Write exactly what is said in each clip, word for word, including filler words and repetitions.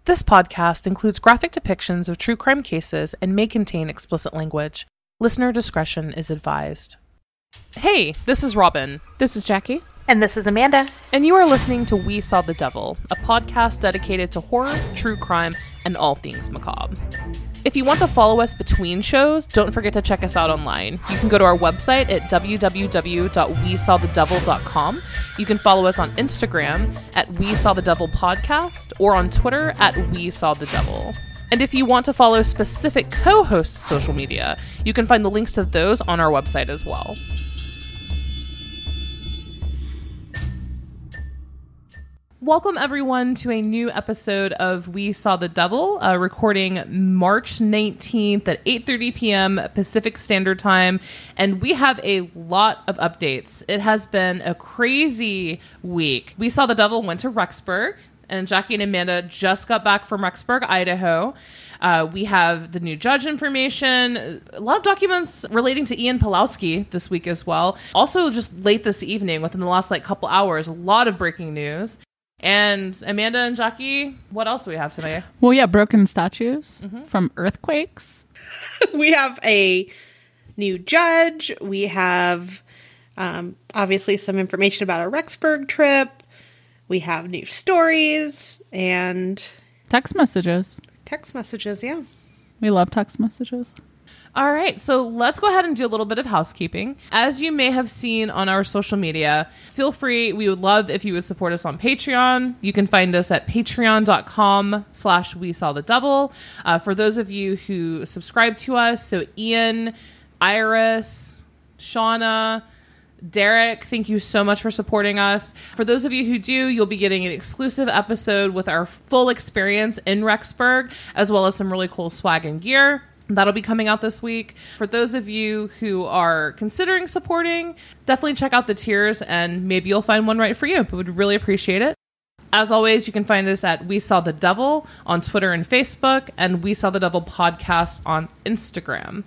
This podcast includes graphic depictions of true crime cases and may contain explicit language. Listener discretion is advised. Hey, this is Robin. This is Jackie. And this is Amanda. And you are listening to We Saw the Devil, a podcast dedicated to horror, true crime, and all things macabre. If you want to follow us between shows, don't forget to check us out online. You can go to our website at w w w dot we saw the devil dot com. You can follow us on Instagram at We Saw the Devil Podcast or on Twitter at We Saw the Devil. And if you want to follow specific co-hosts' social media, you can find the links to those on our website as well. Welcome, everyone, to a new episode of We Saw the Devil, uh, recording March nineteenth at eight thirty p.m. Pacific Standard Time, and we have a lot of updates. It has been a crazy week. We Saw the Devil went to Rexburg, and Jackie and Amanda just got back from Rexburg, Idaho. Uh, we have the new judge information, a lot of documents relating to Ian Pawlowski this week as well. Also, just late this evening, within the last like couple hours, a lot of breaking news. And Amanda and Jackie, what else do we have today? Well, yeah, broken statues Mm-hmm. from earthquakes. We have a new judge. We have um, obviously some information about our Rexburg trip. We have new stories and Text messages. text messages, yeah. We love text messages. All right, so let's go ahead and do a little bit of housekeeping. As you may have seen on our social media, feel free, we would love if you would support us on Patreon. You can find us at patreon.com slash we saw the devil. Uh, for those of you who subscribe to us, so Ian, Iris, Shauna, Derek, thank you so much for supporting us. For those of you who do, you'll be getting an exclusive episode with our full experience in Rexburg, as well as some really cool swag and gear. That'll be coming out this week. For those of you who are considering supporting, definitely check out the tiers and maybe you'll find one right for you. But we'd really appreciate it. As always, you can find us at We Saw the Devil on Twitter and Facebook, and We Saw the Devil Podcast on Instagram.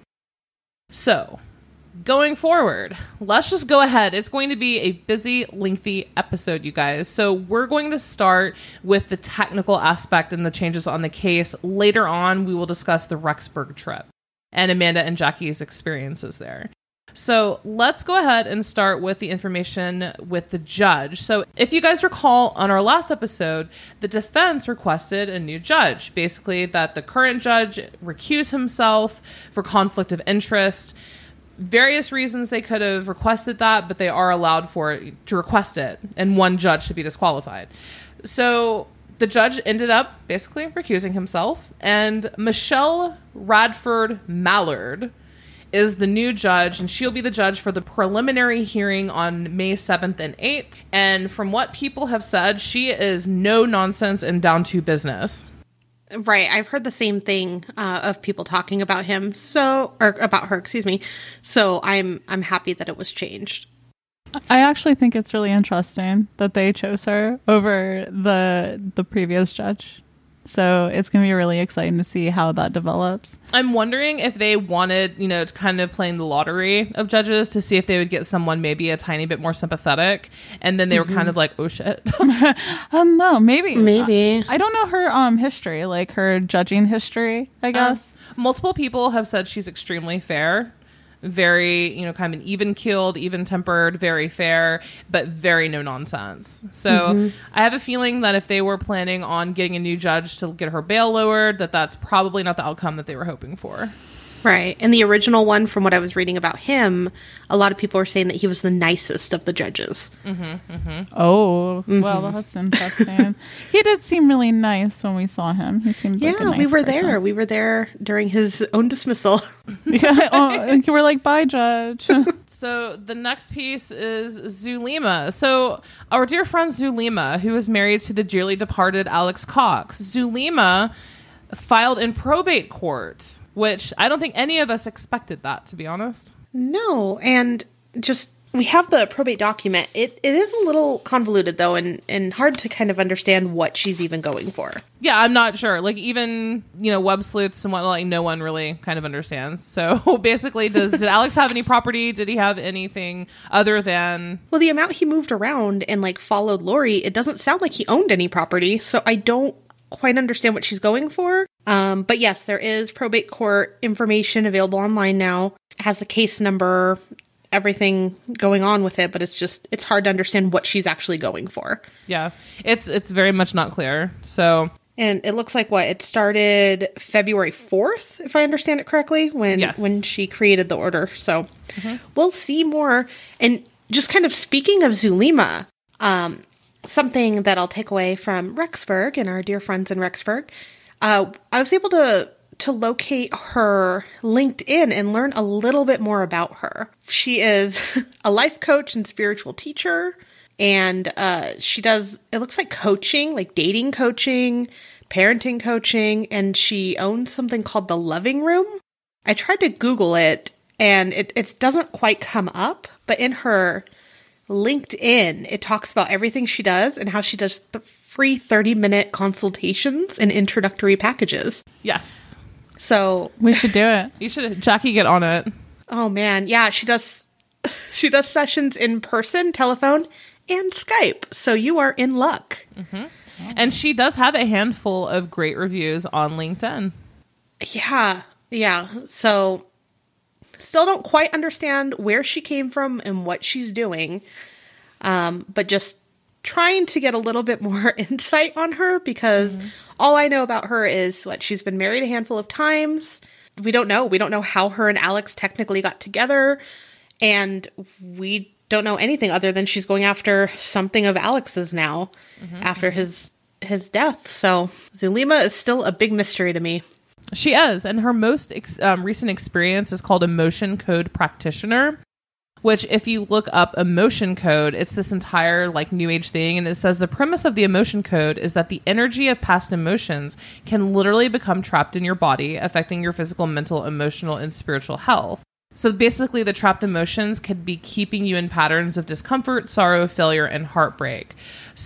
So, going forward, let's just go ahead. It's going to be a busy, lengthy episode, you guys. So we're going to start with the technical aspect and the changes on the case. Later on, we will discuss the Rexburg trip and Amanda and Jackie's experiences there. So let's go ahead and start with the information with the judge. So if you guys recall, on our last episode, the defense requested a new judge. Basically, that the current judge recuse himself for conflict of interest. Various reasons they could have requested that, but they are allowed for it to request it, and one judge to be disqualified. So the judge ended up basically recusing himself, and Michelle Radford Mallard is the new judge, and she'll be the judge for the preliminary hearing on May seventh and eighth. And from what people have said, she is no nonsense and down to business. Right. I've heard the same thing uh, of people talking about him. So, or about her, excuse me. So I'm, I'm happy that it was changed. I actually think it's really interesting that they chose her over the the previous judge. So it's going to be really exciting to see how that develops. I'm wondering if they wanted, you know, to kind of playing the lottery of judges to see if they would get someone maybe a tiny bit more sympathetic. And then they mm-hmm. were kind of like, oh, shit. um, no, maybe. Maybe. I, I don't know her um history, like her judging history, I guess. Um, multiple people have said she's extremely fair. Very, you know, kind of an even-keeled, even-tempered, very fair, but very no-nonsense. So mm-hmm. I have a feeling that if they were planning on getting a new judge to get her bail lowered, that that's probably not the outcome that they were hoping for. Right. And the original one, from what I was reading about him, a lot of people were saying that he was the nicest of the judges. Mm-hmm, mm-hmm. Oh, mm-hmm. Well, that's interesting. He did seem really nice when we saw him. He seemed yeah, like a nice we were person. there. We were there during his own dismissal. yeah, oh, we're like, bye, Judge. So the next piece is Zulema. So our dear friend Zulema, who is married to the dearly departed Alex Cox. Zulema filed in probate court, which I don't think any of us expected that, to be honest. No, and just, we have the probate document. It It is a little convoluted, though, and, and hard to kind of understand what she's even going for. Yeah, I'm not sure. Like, even, you know, web sleuths and whatnot, like, no one really kind of understands. So, basically, does did Alex have any property? Did he have anything other than... Well, the amount he moved around and, like, followed Lori, it doesn't sound like he owned any property, so I don't quite understand what she's going for. Um, but yes, there is probate court information available online now. It has the case number, everything going on with it, but it's just, it's hard to understand what she's actually going for. Yeah, it's it's very much not clear. So, and it looks like what it started February fourth, if I understand it correctly, when yes. when she created the order. So mm-hmm. we'll see more. And just kind of speaking of Zulema, um, something that I'll take away from Rexburg and our dear friends in Rexburg, uh, I was able to to locate her LinkedIn and learn a little bit more about her. She is a life coach and spiritual teacher, and uh, she does, it looks like coaching, like dating coaching, parenting coaching, and she owns something called The Loving Room. I tried to Google it, and it, it doesn't quite come up, but in her LinkedIn, it talks about everything she does and how she does th- free thirty-minute consultations and introductory packages. Yes. So we should do it. You should, Jackie, get on it. Oh man, yeah, she does. She does sessions in person, telephone, and Skype. So you are in luck. Mm-hmm. And she does have a handful of great reviews on LinkedIn. Yeah, yeah. So still don't quite understand where she came from and what she's doing, um, but just trying to get a little bit more insight on her, because mm-hmm. all I know about her is what she's been married a handful of times. We don't know. We don't know how her and Alex technically got together, and we don't know anything other than she's going after something of Alex's now mm-hmm. after his his death. So Zulema is still a big mystery to me. She is, and her most ex- um, recent experience is called Emotion Code Practitioner, which if you look up emotion code, it's this entire like new age thing. And it says the premise of the emotion code is that the energy of past emotions can literally become trapped in your body, affecting your physical, mental, emotional, and spiritual health. So basically the trapped emotions could be keeping you in patterns of discomfort, sorrow, failure, and heartbreak.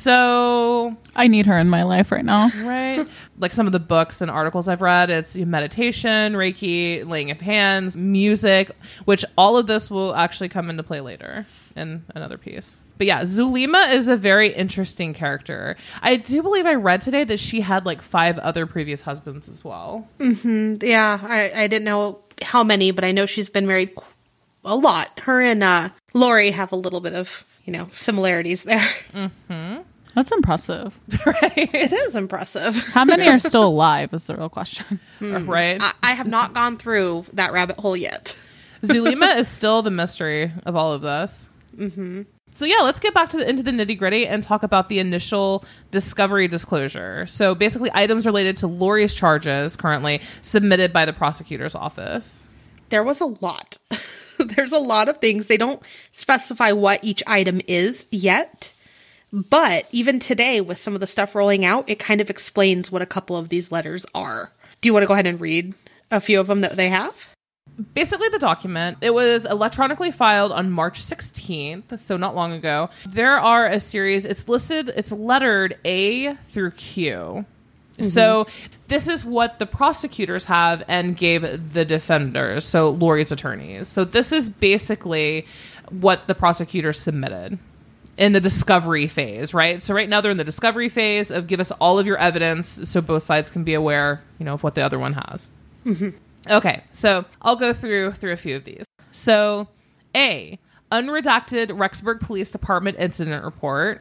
So I need her in my life right now. Right. Like some of the books and articles I've read, it's meditation, Reiki, laying of hands, music, which all of this will actually come into play later in another piece. But yeah, Zulema is a very interesting character. I do believe I read today that she had like five other previous husbands as well. Mm-hmm. Yeah, I, I didn't know how many, but I know she's been married a lot. Her and uh, Lori have a little bit of, you know, similarities there. Mm-hmm. That's impressive. Right? It is impressive. How many are still alive is the real question. Hmm. Right? I, I have not gone through that rabbit hole yet. Zulema is still the mystery of all of this. Mm-hmm. So yeah, let's get back to the, into the nitty gritty and talk about the initial discovery disclosure. So basically items related to Lori's charges currently submitted by the prosecutor's office. There was a lot. There's a lot of things. They don't specify what each item is yet. But even today, with some of the stuff rolling out, it kind of explains what a couple of these letters are. Do you want to go ahead and read a few of them that they have? Basically, the document, it was electronically filed on March sixteenth, so not long ago. There are a series, it's listed, it's lettered A through Q. Mm-hmm. So this is what the prosecutors have and gave the defenders, so Lori's attorneys. So this is basically what the prosecutors submitted in the discovery phase, right? So right now they're in the discovery phase of give us all of your evidence so both sides can be aware, you know, of what the other one has. Mm-hmm. Okay, so I'll go through through a few of these. So, A, unredacted Rexburg Police Department incident report.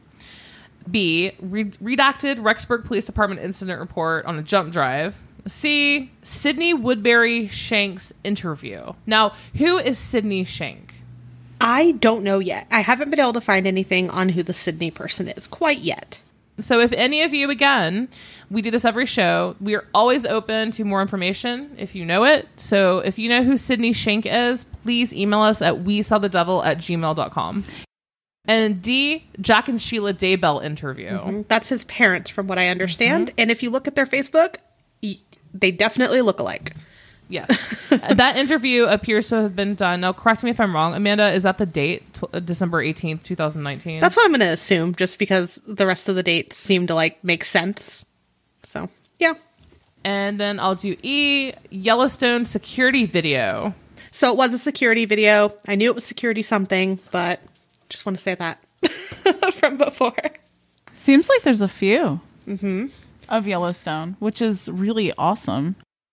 B, re- redacted Rexburg Police Department incident report on a jump drive. C, Sydney Woodbury Shank's interview. Now, who is Sydney Shank? I don't know yet. I haven't been able to find anything on who the Sydney person is quite yet. So if any of you, again, we do this every show, we are always open to more information if you know it. So if you know who Sydney Shank is, please email us at we saw the devil at gmail dot com. And D, Jack and Sheila Daybell interview. Mm-hmm. That's his parents, from what I understand. Mm-hmm. And if you look at their Facebook, they definitely look alike. Yes. That interview appears to have been done. Now, correct me if I'm wrong. Amanda, is that the date? T- December eighteenth, twenty nineteen? That's what I'm going to assume, just because the rest of the dates seem to, like, make sense. So, yeah. And then I'll do E, Yellowstone security video. So it was a security video. I knew it was security something, but just want to say that from before. Seems like there's a few. Mm-hmm. of Yellowstone, which is really awesome.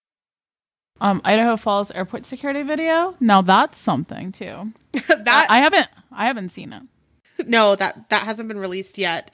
Um, Idaho Falls airport security video. Now that's something too. that I, I haven't, I haven't seen it. No, that that hasn't been released yet.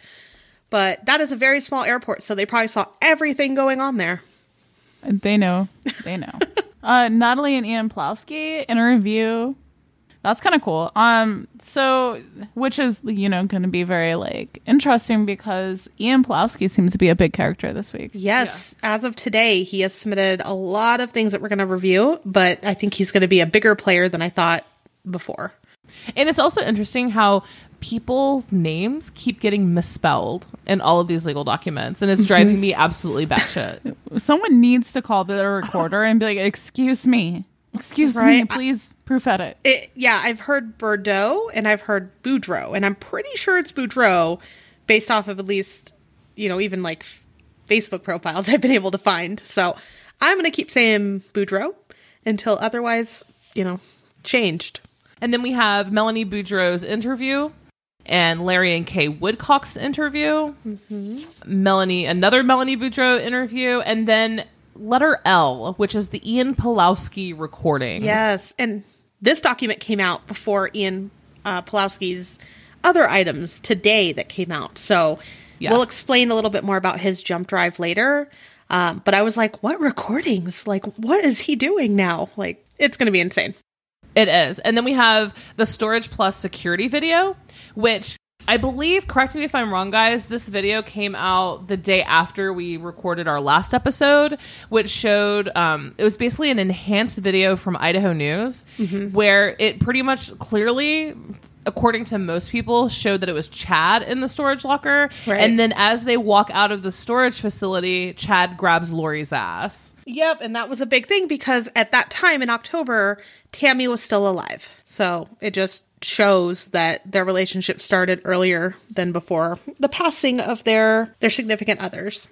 But that is a very small airport, so they probably saw everything going on there. They know. They know. uh, Natalie and Ian Pawlowski interview. That's kind of cool. Um, so, which is, you know, going to be very, like, interesting because Ian Pawlowski seems to be a big character this week. Yes. Yeah. As of today, he has submitted a lot of things that we're going to review, but I think he's going to be a bigger player than I thought before. And it's also interesting how people's names keep getting misspelled in all of these legal documents, and it's driving me absolutely batshit. Someone needs to call the recorder and be like, excuse me. Excuse right? me, please proof edit. It, yeah, I've heard Bordeaux and I've heard Boudreaux, and I'm pretty sure it's Boudreaux based off of at least, you know, even like Facebook profiles I've been able to find. So I'm going to keep saying Boudreaux until otherwise, you know, changed. And then we have Melanie Boudreaux's interview and Larry and Kay Woodcock's interview. Mm-hmm. Melanie, another Melanie Boudreaux interview, and then letter L, which is the Ian Pawlowski recordings. Yes, and this document came out before Ian uh, Pawlowski's other items today that came out. So yes. We'll explain a little bit more about his jump drive later. Um, but I was like, what recordings? Like, what is he doing now? Like, it's going to be insane. It is. And then we have the Storage Plus security video, which I believe, correct me if I'm wrong, guys, this video came out the day after we recorded our last episode, which showed, um, it was basically an enhanced video from Idaho News, mm-hmm. where it pretty much clearly, according to most people, showed that it was Chad in the storage locker. Right. And then as they walk out of the storage facility, Chad grabs Lori's ass. Yep, and that was a big thing because at that time in October, Tammy was still alive. So it just shows that their relationship started earlier than before the passing of their their significant others.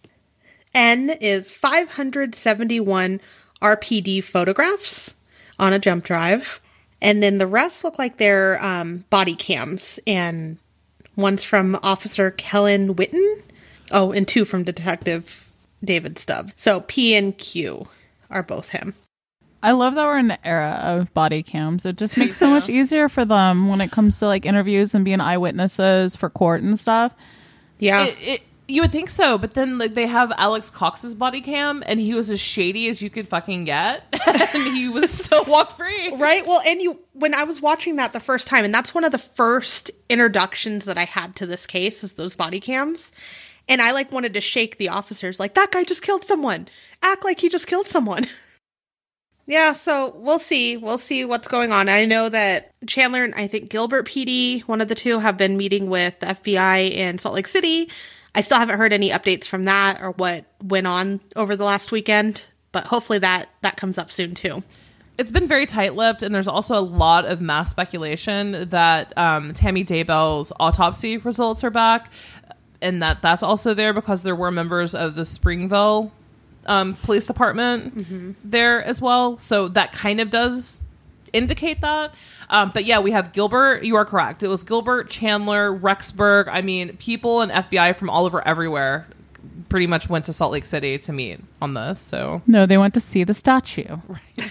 N is five hundred seventy-one R P D photographs on a jump drive, and then the rest look like they're um, body cams, and one's from Officer Kellen Witten. Oh, and two from Detective David Stubb. So P and Q are both him. I love that we're in the era of body cams. It just makes so much easier for them when it comes to like interviews and being eyewitnesses for court and stuff. Yeah. It, it, you would think so, but then like they have Alex Cox's body cam and he was as shady as you could fucking get and he was still walk free. Right? Well, and you when I was watching that the first time, and that's one of the first introductions that I had to this case is those body cams. And I like wanted to shake the officers like, that guy just killed someone. Act like he just killed someone. Yeah, so we'll see. We'll see what's going on. I know that Chandler and I think Gilbert P D, one of the two, have been meeting with the F B I in Salt Lake City. I still haven't heard any updates from that or what went on over the last weekend, but hopefully that, that comes up soon too. It's been very tight-lipped, and there's also a lot of mass speculation that um, Tammy Daybell's autopsy results are back, and that that's also there because there were members of the Springville Um, police department mm-hmm. there as well. So that kind of does indicate that. Um, but yeah, we have Gilbert. You are correct. It was Gilbert, Chandler, Rexburg. I mean, people and F B I from all over everywhere pretty much went to Salt Lake City to meet on this. So no, they went to see the statue. Right.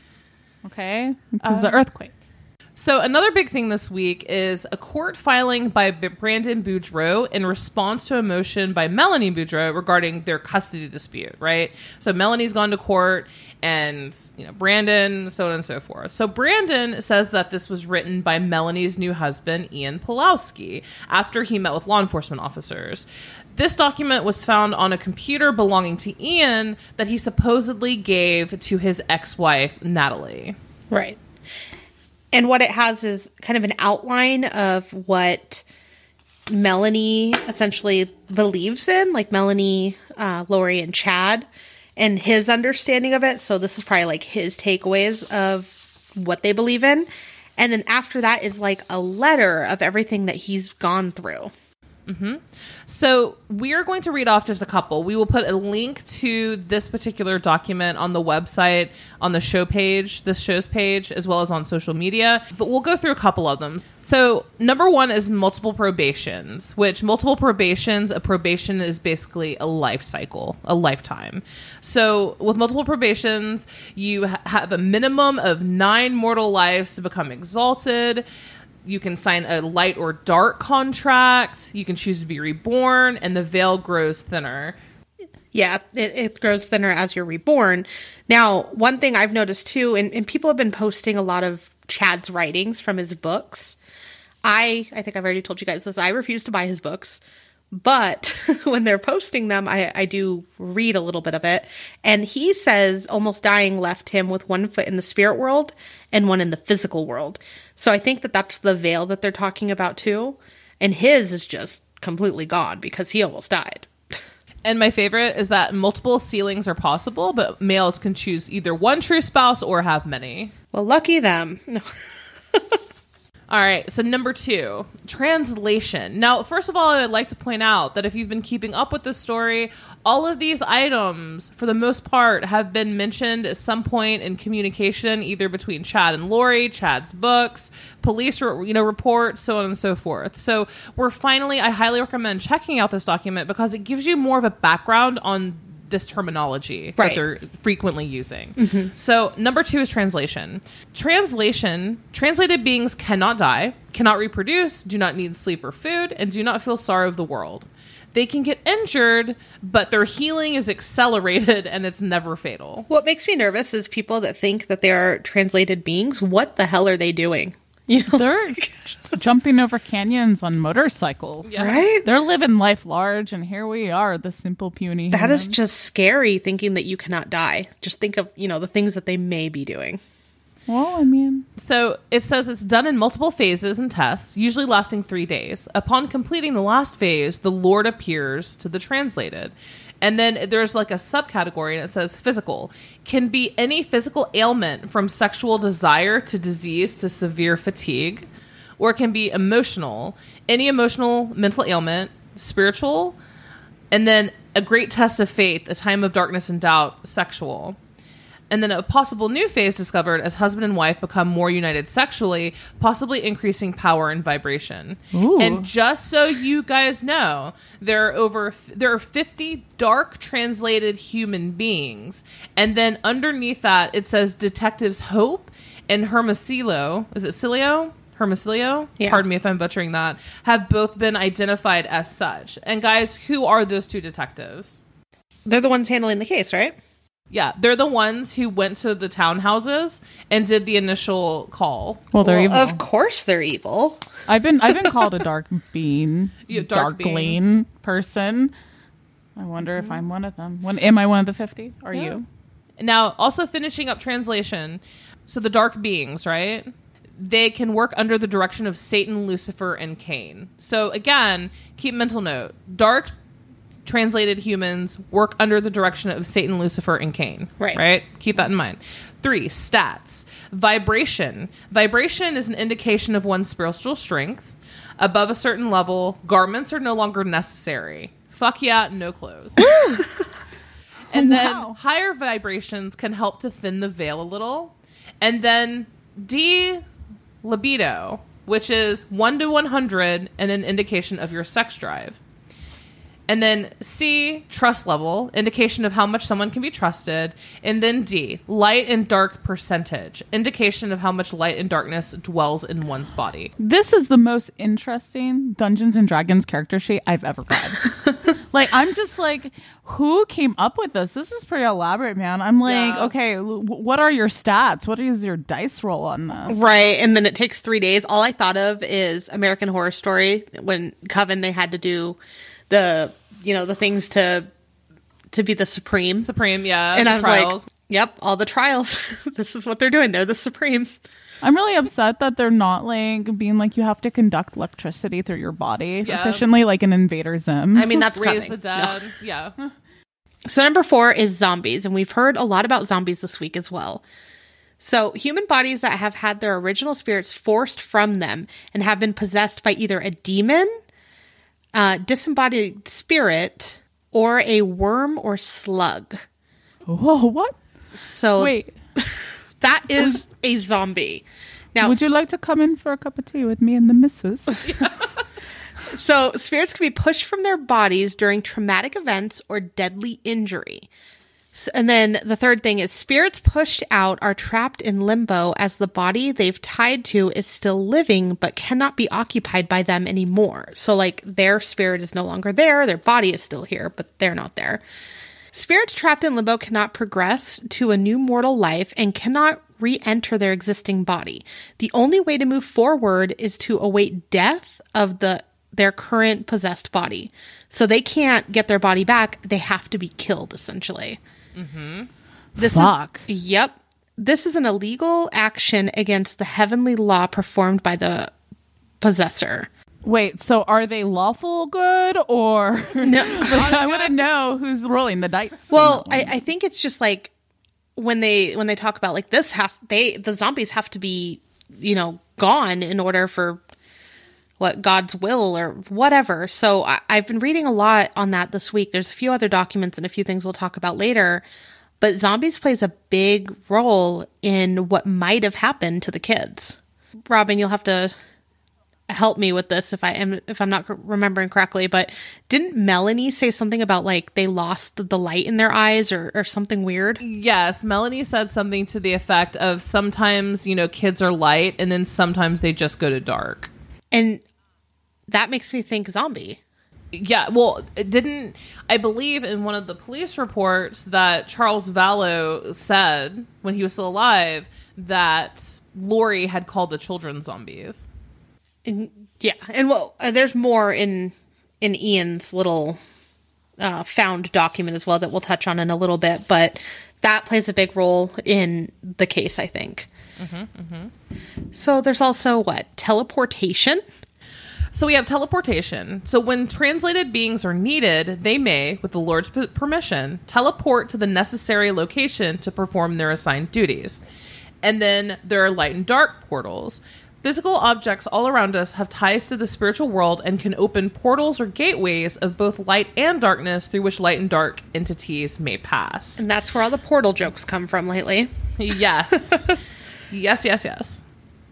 Okay. Because uh, the earthquake. So another big thing this week is a court filing by B- Brandon Boudreaux in response to a motion by Melanie Boudreaux regarding their custody dispute, right? So Melanie's gone to court and, you know, Brandon, so on and so forth. So Brandon says that this was written by Melanie's new husband, Ian Pawlowski, after he met with law enforcement officers. This document was found on a computer belonging to Ian that he supposedly gave to his ex-wife, Natalie. Right. And what it has is kind of an outline of what Melanie essentially believes in, like Melanie, uh, Lori, and Chad, and his understanding of it. So this is probably like his takeaways of what they believe in. And then after that is like a letter of everything that he's gone through. So we're going to read off just a couple. We will put a link to this particular document on the website, on the show page, this show's page, as well as on social media. But we'll go through a couple of them. So number one is multiple probations, which multiple probations, a probation is basically a life cycle, a lifetime. So with multiple probations, you ha- have a minimum of nine mortal lives to become exalted. You can sign a light or dark contract. You can choose to be reborn, and the veil grows thinner. Yeah, it, it grows thinner as you're reborn. Now, one thing I've noticed too, and, and people have been posting a lot of Chad's writings from his books. I, I think I've already told you guys this. I refuse to buy his books. But when they're posting them, I, I do read a little bit of it. And he says almost dying left him with one foot in the spirit world and one in the physical world. So I think that that's the veil that they're talking about too. And his is just completely gone because he almost died. And my favorite is that multiple sealings are possible, but males can choose either one true spouse or have many. Well, lucky them. No. All right, so number two, translation. Now, first of all, I'd like to point out that if you've been keeping up with this story, all of these items, for the most part, have been mentioned at some point in communication, either between Chad and Lori, Chad's books, police, you know, reports, so on and so forth. So we're finally, I highly recommend checking out this document because it gives you more of a background on this terminology right. that they're frequently using. Mm-hmm. So number two is translation. Translation, translated beings cannot die, cannot reproduce, do not need sleep or food, and do not feel sorrow of the world. They can get injured, but their healing is accelerated and it's never fatal. What makes me nervous is people that think that they are translated beings. What the hell are they doing? You know? They're jumping over canyons on motorcycles. Yeah. Right? They're living life large, and here we are, the simple puny That humans. is just scary thinking that you cannot die. Just think of, you know, the things that they may be doing. Well, I mean... So it says it's done in multiple phases and tests, usually lasting three days. Upon completing the last phase, the Lord appears to the translated. And then there's like a subcategory and it says physical. Can be any physical ailment from sexual desire to disease to severe fatigue. Or it can be emotional. Any emotional mental ailment, spiritual. And then a great test of faith, a time of darkness and doubt, sexual. And then a possible new phase discovered as husband and wife become more united sexually, possibly increasing power and vibration. Ooh. And just so you guys know, there are over there are fifty dark translated human beings, and then underneath that it says Detectives Hope and Hermosillo. Is it Cilio? Hermosillo? Yeah. Pardon me if I'm butchering that. Have both been identified as such. And guys, who are those two detectives? They're the ones handling the case, right? Yeah, they're the ones who went to the townhouses and did the initial call. Well, they're Well, evil. of course they're evil. I've been I've been called a dark bean, You- dark darkling person. I wonder if I'm one of them. When am I one of the fifty? Are Yeah. you? Now, also finishing up translation. So the dark beings, right? They can work under the direction of Satan, Lucifer, and Cain. So again, keep mental note. Dark translated humans work under the direction of Satan, Lucifer, and Cain. Right. Right? Keep that in mind. Three, stats. Vibration. Vibration is an indication of one's spiritual strength. Above a certain level, garments are no longer necessary. Fuck yeah, no clothes. And then Wow. higher vibrations can help to thin the veil a little. And then D, libido, which is one to one hundred and an indication of your sex drive. And then C, trust level, indication of how much someone can be trusted. And then D, light and dark percentage, indication of how much light and darkness dwells in one's body. This is the most interesting Dungeons and Dragons character sheet I've ever read. Like, I'm just like, who came up with this? This is pretty elaborate, man. I'm like, Yeah. okay, l- what are your stats? What is your dice roll on this? Right. And then it takes three days. All I thought of is American Horror Story when Coven, they had to do the, you know, the things to, to be the Supreme. Supreme, yeah. and the I was trials. like, yep, all the trials. This is what they're doing. They're the Supreme. I'm really upset that they're not like being like you have to conduct electricity through your body Yeah. efficiently, like an Invader Zim. I mean, that's Raise coming. the dead. Yeah. No. So number four is zombies. And we've heard a lot about zombies this week as well. So human bodies that have had their original spirits forced from them and have been possessed by either a demon, uh, disembodied spirit, or a worm or slug. Whoa, what? So Wait. that is a zombie. Now, Would you like to come in for a cup of tea with me and the missus? So spirits can be pushed from their bodies during traumatic events or deadly injury. So, and then the third thing is spirits pushed out are trapped in limbo as the body they've tied to is still living but cannot be occupied by them anymore. So like their spirit is no longer there, their body is still here, but they're not there. Spirits trapped in limbo cannot progress to a new mortal life and cannot re-enter their existing body. The only way to move forward is to await death of the their current possessed body. So they can't get their body back. They have to be killed, essentially. Mm-hmm. This Fuck. Is, yep. This is an illegal action against the heavenly law performed by the possessor. Wait, so are they lawful good or No. I want to know who's rolling the dice. Well, I, I think it's just like when they when they talk about like this has they the zombies have to be, you know, gone in order for what God's will or whatever. So I, I've been reading a lot on that this week. There's a few other documents and a few things we'll talk about later. But zombies plays a big role in what might have happened to the kids. Robin, you'll have to help me with this if I am if I'm not remembering correctly. But didn't Melanie say something about like they lost the light in their eyes or, or something weird? Yes, Melanie said something to the effect of sometimes, you know, kids are light and then sometimes they just go to dark. And that makes me think zombie. Yeah, well, it didn't I believe in one of the police reports that Charles Vallow said when he was still alive that Lori had called the children zombies. And, yeah, and well, uh, there's more in in Ian's little uh, found document as well that we'll touch on in a little bit, but that plays a big role in the case, I think. Mm-hmm, mm-hmm. So there's also what? Teleportation? So we have teleportation. So when translated beings are needed, they may, with the Lord's p- permission, teleport to the necessary location to perform their assigned duties. And then there are light and dark portals. Physical objects all around us have ties to the spiritual world and can open portals or gateways of both light and darkness through which light and dark entities may pass. And that's where all the portal jokes come from lately. Yes. yes, yes, yes.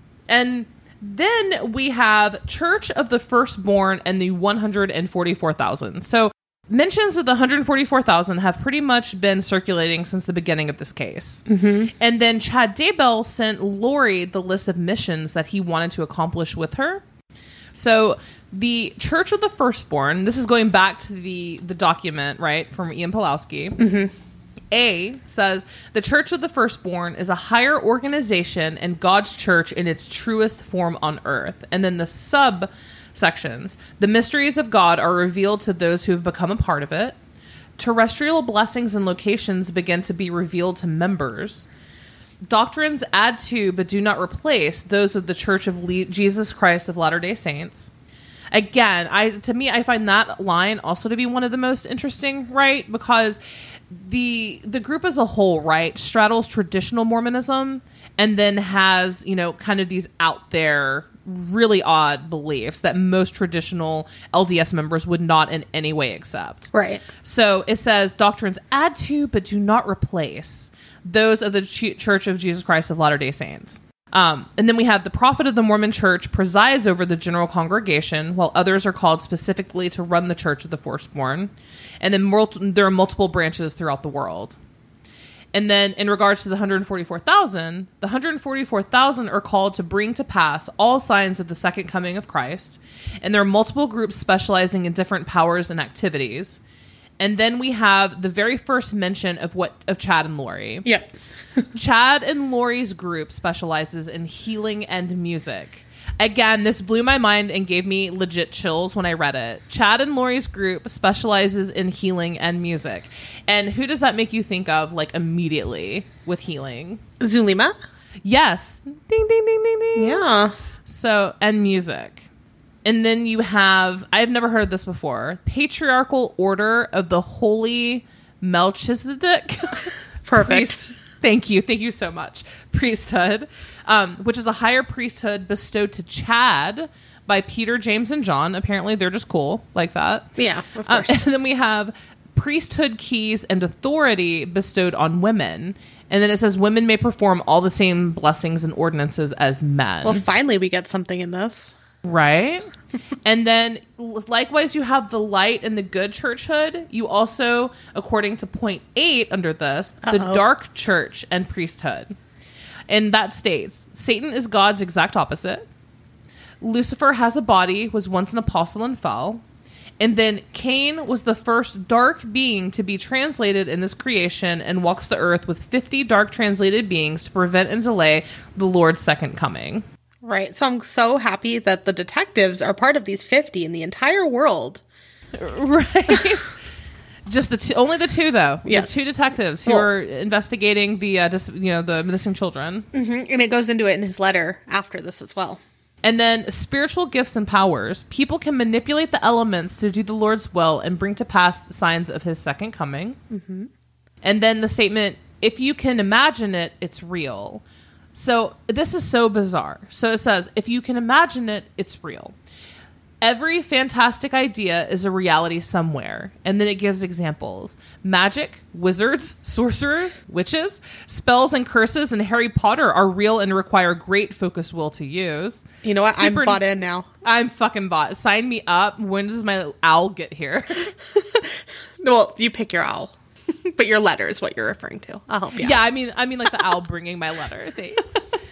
And then we have Church of the Firstborn and the one hundred forty-four thousand. So mentions of the one hundred forty-four thousand have pretty much been circulating since the beginning of this case. Mm-hmm. And then Chad Daybell sent Lori the list of missions that he wanted to accomplish with her. So the Church of the Firstborn, this is going back to the, the document, right, from Ian Pawlowski. Mm-hmm. A says, the Church of the Firstborn is a higher organization and God's church in its truest form on earth. And then the sub sections, the mysteries of God are revealed to those who have become a part of it. Terrestrial blessings and locations begin to be revealed to members. Doctrines add to, but do not replace, those of the Church of Le- Jesus Christ of Latter-day Saints. Again, I to me, I find that line also to be one of the most interesting, right? Because the the group as a whole, right, straddles traditional Mormonism and then has, you know, kind of these out there, really odd beliefs that most traditional L D S members would not in any way accept. Right. So it says doctrines add to, but do not replace, those of the Ch- Church of Jesus Christ of Latter-day Saints. Um, and then we have the prophet of the Mormon Church presides over the general congregation, while others are called specifically to run the Church of the Firstborn. And then mul- there are multiple branches throughout the world. And then in regards to the one hundred forty-four thousand, the one hundred forty-four thousand are called to bring to pass all signs of the second coming of Christ. And there are multiple groups specializing in different powers and activities. And then we have the very first mention of what of Chad and Lori. Yep. Chad and Lori's group specializes in healing and music. Again, this blew my mind and gave me legit chills when I read it. Chad and Lori's group specializes in healing and music. And who does that make you think of, like, immediately with healing? Zulima? Yes. Ding, ding, ding, ding, ding. Yeah. So, and music. And then you have, I've never heard of this before, Patriarchal Order of the Holy Melchizedek. Perfect. Priest. Thank you. Thank you so much. Priesthood, um, which is a higher priesthood bestowed to Chad by Peter, James, and John. Apparently, they're just cool like that. Yeah, of Uh, course. and then we have priesthood keys and authority bestowed on women. And then it says women may perform all the same blessings and ordinances as men. Well, finally we get something in this. Right? And then likewise, you have the light and the good churchhood. You also, according to point eight under this, the Uh-oh. dark church and priesthood. And that states, Satan is God's exact opposite. Lucifer has a body, was once an apostle and fell. And then Cain was the first dark being to be translated in this creation and walks the earth with fifty dark translated beings to prevent and delay the Lord's second coming. Right. So I'm so happy that the detectives are part of these fifty in the entire world. Right. Just the two, only the two though. Yes. The two detectives who Well- are investigating the uh, dis, you know the missing children. hmm And it goes into it in his letter after this as well. And then spiritual gifts and powers. People can manipulate the elements to do the Lord's will and bring to pass the signs of his second coming. Mm-hmm. And then the statement, if you can imagine it, it's real. So this is so bizarre. So it says, if you can imagine it, it's real. Every fantastic idea is a reality somewhere. And then it gives examples. Magic, wizards, sorcerers, witches, spells and curses, and Harry Potter are real and require great focus will to use. You know what? Super- I'm bought in now. I'm fucking bought. Sign me up. When does my owl get here? Well, you pick your owl. But your letter is what you're referring to. I'll help you Yeah, out. I mean, I mean, like the owl bringing my letter. Thanks.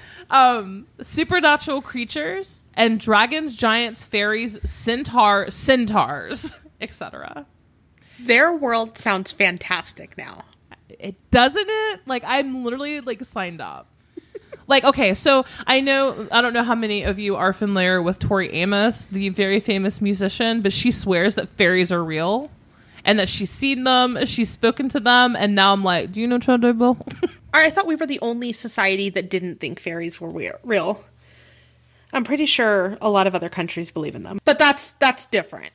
Um, supernatural creatures and dragons, giants, fairies, centaur, centaurs, et cetera. Their world sounds fantastic now. It doesn't it? Like I'm literally like signed up. Like, okay, so I know, I don't know how many of you are familiar with Tori Amos, the very famous musician, but she swears that fairies are real and that she's seen them, she's spoken to them, and now I'm like, do you know Chad Bill? Or I thought we were the only society that didn't think fairies were weir- real. I'm pretty sure a lot of other countries believe in them. But that's that's different.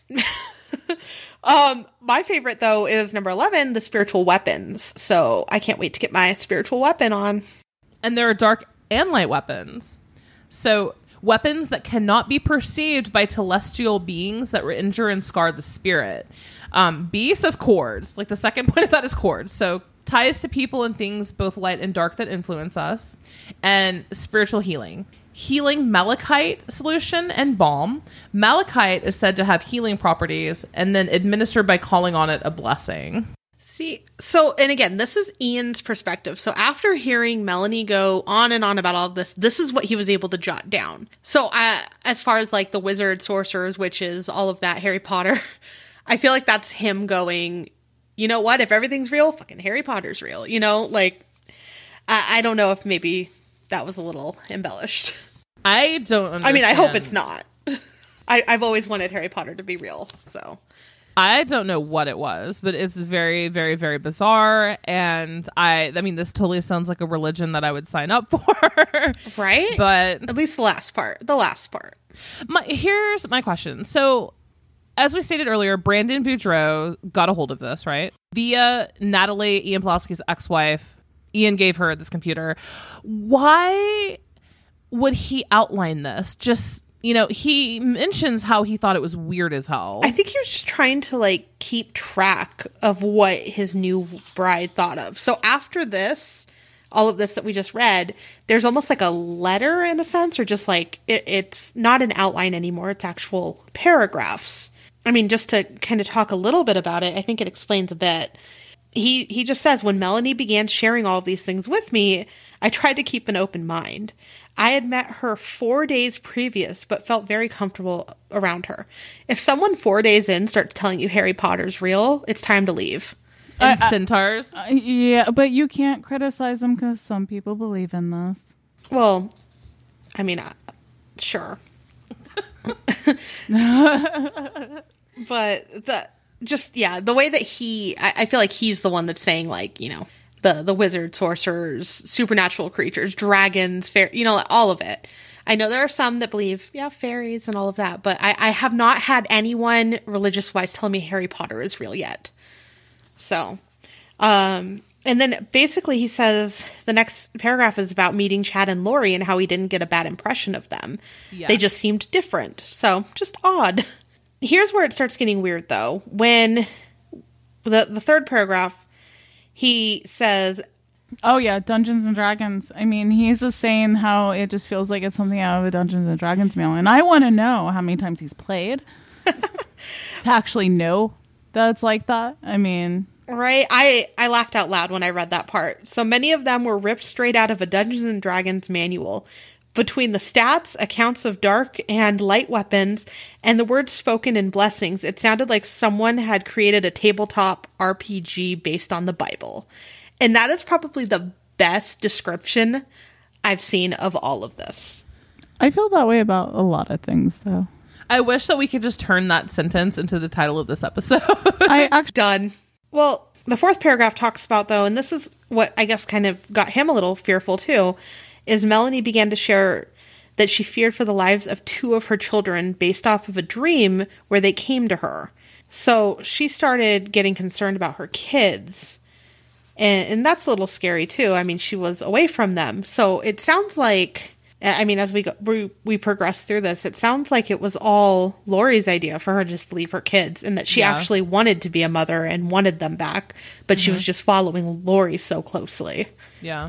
um, my favorite, though, is number eleven, the spiritual weapons. So I can't wait to get my spiritual weapon on. And there are dark and light weapons. So weapons that cannot be perceived by celestial beings that injure and scar the spirit. Um, B says cords. Like the second point of that is cords. So ties to people and things, both light and dark, that influence us. And spiritual healing. Healing malachite solution and balm. Malachite is said to have healing properties and then administered by calling on it a blessing. See, so, and again, this is Ian's perspective. So after hearing Melanie go on and on about all of this, this is what he was able to jot down. So uh, as far as like the wizards, sorcerers, witches, all of that, Harry Potter, I feel like that's him going, you know what, if everything's real, fucking Harry Potter's real. You know, like, I, I don't know if maybe that was a little embellished. I don't understand. I mean, I hope it's not. I, I've always wanted Harry Potter to be real, so... I don't know what it was, but it's very, very, very bizarre. And I, I mean, this totally sounds like a religion that I would sign up for. Right? But at least the last part. The last part. my, here's my question. So, as we stated earlier, Brandon Boudreaux got a hold of this, right? Via Natalie, Ian Pulaski's ex-wife. Ian gave her this computer. Why would he outline this? Just... You know, he mentions how he thought it was weird as hell. I think he was just trying to, like, keep track of what his new bride thought of. So after this, all of this that we just read, there's almost like a letter in a sense, or just like, it, it's not an outline anymore. It's actual paragraphs. I mean, just to kind of talk a little bit about it, I think it explains a bit. He, he just says, when Melanie began sharing all of these things with me, I tried to keep an open mind. I had met her four days previous, but felt very comfortable around her. If someone four days in starts telling you Harry Potter's real, it's time to leave. and uh, centaurs. Uh, yeah, but you can't criticize them because some people believe in this. Well, I mean, uh, sure. But the just, yeah, the way that he, I, I feel like he's the one that's saying, like, you know, the, the wizards, sorcerers, supernatural creatures, dragons, fair, you know, all of it. I know there are some that believe, yeah, fairies and all of that, but I, I have not had anyone religious-wise tell me Harry Potter is real yet. So, um, And then basically he says the next paragraph is about meeting Chad and Lori and how he didn't get a bad impression of them. Yeah. They just seemed different. So just odd. Here's where it starts getting weird, though. When the, the third paragraph, he says... Oh, yeah, Dungeons and Dragons. I mean, he's just saying how it just feels like it's something out of a Dungeons and Dragons meal. And I want to know how many times he's played to actually know that it's like that. I mean... Right? I, I laughed out loud when I read that part. So many of them were ripped straight out of a Dungeons and Dragons manual. Between the stats, accounts of dark and light weapons, and the words spoken in blessings, it sounded like someone had created a tabletop R P G based on the Bible. And that is probably the best description I've seen of all of this. I feel that way about a lot of things, though. I wish that we could just turn that sentence into the title of this episode. I actually... Done. Well, the fourth paragraph talks about, though, and this is what I guess kind of got him a little fearful, too, is Melanie began to share that she feared for the lives of two of her children based off of a dream where they came to her. So she started getting concerned about her kids. And, and that's a little scary, too. I mean, she was away from them. So it sounds like... I mean, as we, go, we we progress through this, it sounds like it was all Lori's idea for her to just leave her kids, and that she Yeah. actually wanted to be a mother and wanted them back, but Mm-hmm. she was just following Lori so closely. Yeah.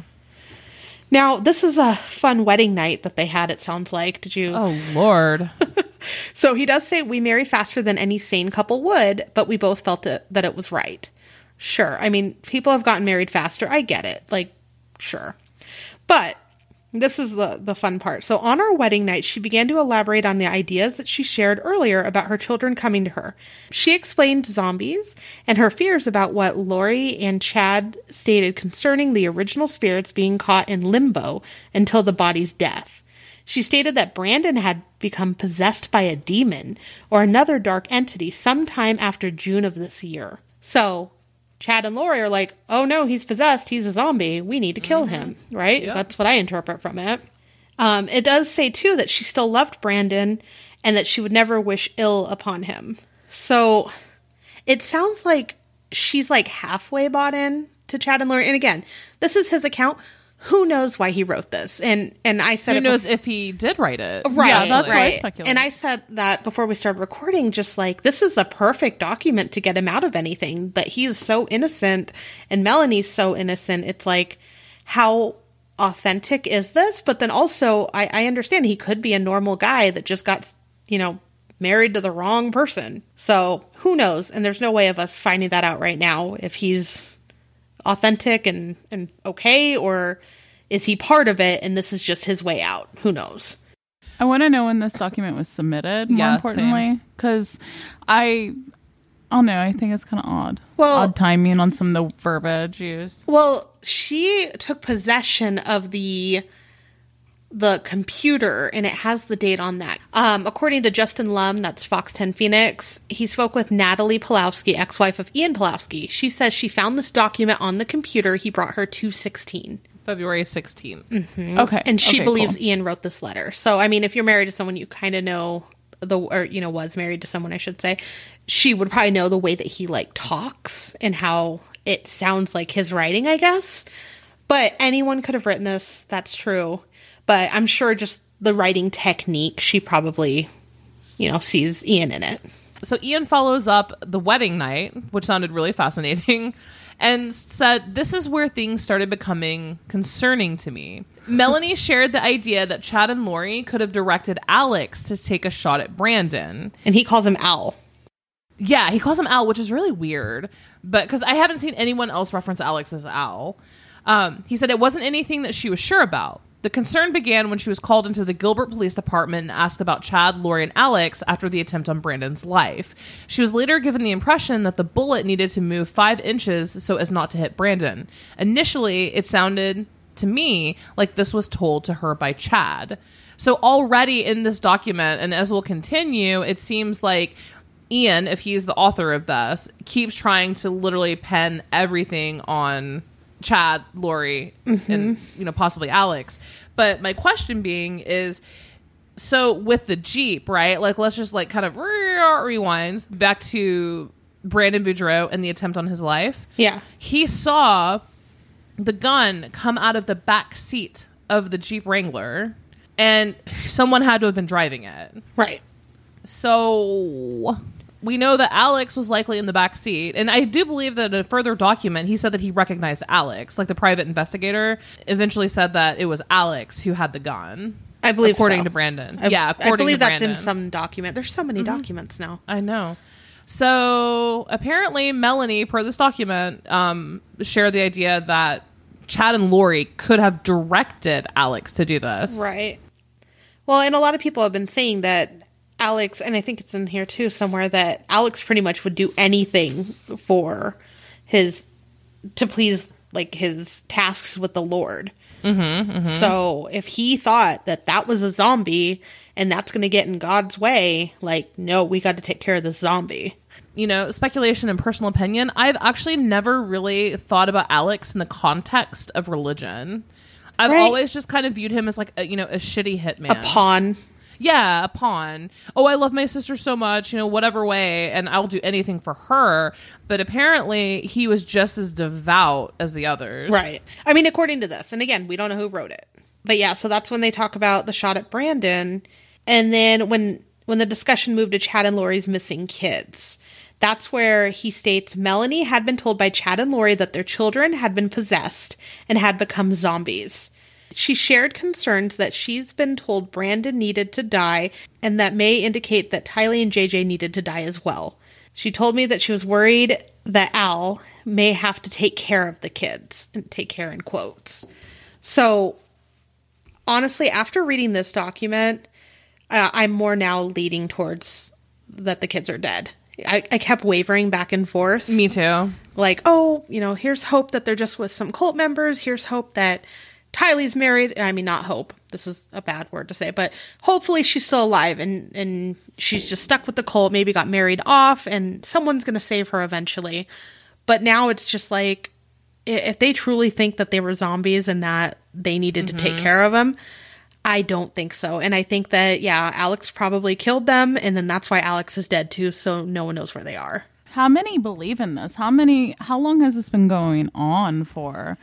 Now, this is a fun wedding night that they had, it sounds like. Did you? Oh, Lord. So he does say, we married faster than any sane couple would, but we both felt it, that it was right. Sure. I mean, people have gotten married faster. I get it. Like, sure. But... this is the, the fun part. So on our wedding night, she began to elaborate on the ideas that she shared earlier about her children coming to her. She explained zombies and her fears about what Lori and Chad stated concerning the original spirits being caught in limbo until the body's death. She stated that Brandon had become possessed by a demon or another dark entity sometime after June of this year. So... Chad and Lori are like, oh no, he's possessed. He's a zombie. We need to kill mm-hmm. him, right? Yep. That's what I interpret from it. Um, it does say, too, that she still loved Brandon and that she would never wish ill upon him. So it sounds like she's like halfway bought in to Chad and Lori. And again, this is his account. Who knows why he wrote this? And and I said, Who it knows before. if he did write it? Right, Yeah, that's what I right. speculated. And I said that before we started recording, just like, this is the perfect document to get him out of anything, that he is so innocent and Melanie's so innocent. It's like, how authentic is this? But then also, I, I understand he could be a normal guy that just got, you know, married to the wrong person. So who knows? And there's no way of us finding that out right now, if he's authentic and, and okay, or is he part of it and this is just his way out? Who knows? I want to know when this document was submitted, more Yeah, importantly, because I, I don't know, I think it's kind of odd. Well- odd timing on some of the verbiage used. Well, she took possession of the the computer, and it has the date on that. Um, according to Justin Lum, that's Fox ten Phoenix, he spoke with Natalie Pulowski, ex-wife of Ian Pulowski. She says she found this document on the computer he brought her two sixteen. February sixteenth. Mm-hmm. Okay. And she okay, believes cool. Ian wrote this letter. So, I mean, if you're married to someone you kind of know, the or, you know, was married to someone, I should say, she would probably know the way that he, like, talks and how it sounds like his writing, I guess. But anyone could have written this. That's true. But I'm sure just the writing technique, she probably, you know, sees Ian in it. So Ian follows up the wedding night, which sounded really fascinating, and said, this is where things started becoming concerning to me. Melanie shared the idea that Chad and Lori could have directed Alex to take a shot at Brandon. And he calls him Al. Yeah, he calls him Al, which is really weird, but because I haven't seen anyone else reference Alex as Al. Um, he said it wasn't anything that she was sure about. The concern began when she was called into the Gilbert Police Department and asked about Chad, Lori, and Alex after the attempt on Brandon's life. She was later given the impression that the bullet needed to move five inches so as not to hit Brandon. Initially, it sounded to me like this was told to her by Chad. So already in this document, and as we'll continue, it seems like Ian, if he's the author of this, keeps trying to literally pen everything on Chad, Lori, mm-hmm. and, you know, possibly Alex. But my question being is, so with the Jeep, right? Like, let's just like kind of rewind back to Brandon Boudreaux and the attempt on his life. Yeah. He saw the gun come out of the back seat of the Jeep Wrangler, and someone had to have been driving it. Right. So we know that Alex was likely in the back seat. And I do believe that in a further document, he said that he recognized Alex. Like the private investigator eventually said that it was Alex who had the gun. I believe according so. to Brandon. I, yeah, according I believe to that's Brandon. in some document. There's so many mm-hmm. documents now. I know. So apparently Melanie, per this document, um, shared the idea that Chad and Lori could have directed Alex to do this. Right. Well, and a lot of people have been saying that Alex, and I think it's in here too somewhere, that Alex pretty much would do anything for his, to please like his tasks with the Lord. Mm-hmm, mm-hmm. So if he thought that that was a zombie and that's going to get in God's way, like, no, we got to take care of this zombie. You know, speculation and personal opinion. I've actually never really thought about Alex in the context of religion. I've right. always just kind of viewed him as like, a, you know, a shitty hitman. A pawn. Yeah, a pawn. Oh, I love my sister so much, you know, whatever way, and I'll do anything for her. But apparently he was just as devout as the others. Right. I mean, according to this, and again, we don't know who wrote it. But yeah, so that's when they talk about the shot at Brandon. And then when when the discussion moved to Chad and Lori's missing kids, that's where he states Melanie had been told by Chad and Lori that their children had been possessed and had become zombies. She shared concerns that she's been told Brandon needed to die, and that may indicate that Tylee and J J needed to die as well. She told me that she was worried that Al may have to take care of the kids, and take care in quotes. So, honestly, after reading this document, uh, I'm more now leading towards that the kids are dead. I, I kept wavering back and forth. Me too. Like, oh, you know, here's hope that they're just with some cult members. Here's hope that Tylee's married. I mean, not hope. This is a bad word to say, but hopefully she's still alive and, and she's just stuck with the cult, maybe got married off, and someone's going to save her eventually. But now it's just like, if they truly think that they were zombies and that they needed mm-hmm. to take care of them, I don't think so. And I think that, yeah, Alex probably killed them, and then that's why Alex is dead too, so no one knows where they are. How many believe in this? How many, how long has this been going on for?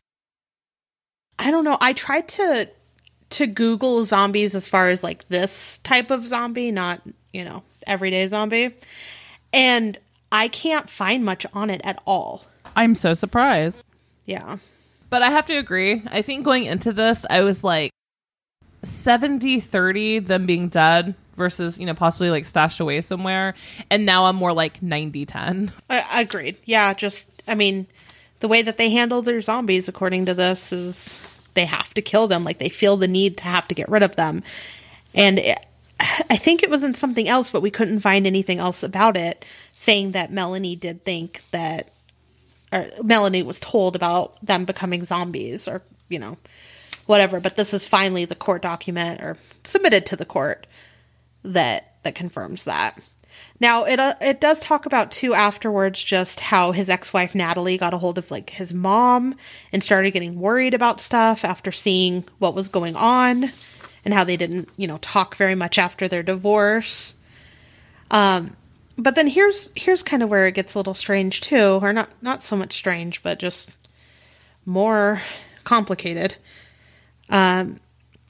I don't know. I tried to to Google zombies as far as like this type of zombie, not, you know, everyday zombie. And I can't find much on it at all. I'm so surprised. Yeah. But I have to agree. I think going into this, I was like seventy thirty them being dead versus, you know, possibly like stashed away somewhere. And now I'm more like ninety ten. I, I agreed. Yeah, just, I mean, the way that they handle their zombies, according to this, is they have to kill them. Like, they feel the need to have to get rid of them. And it, I think it was in something else, but we couldn't find anything else about it, saying that Melanie did think that, or Melanie was told about them becoming zombies, or, you know, whatever. But this is finally the court document, or submitted to the court, that that confirms that. Now, it uh, it does talk about, too, afterwards, just how his ex-wife, Natalie, got a hold of, like, his mom and started getting worried about stuff after seeing what was going on, and how they didn't, you know, talk very much after their divorce. Um, but then here's here's kind of where it gets a little strange, too. Or not, not so much strange, but just more complicated. Um,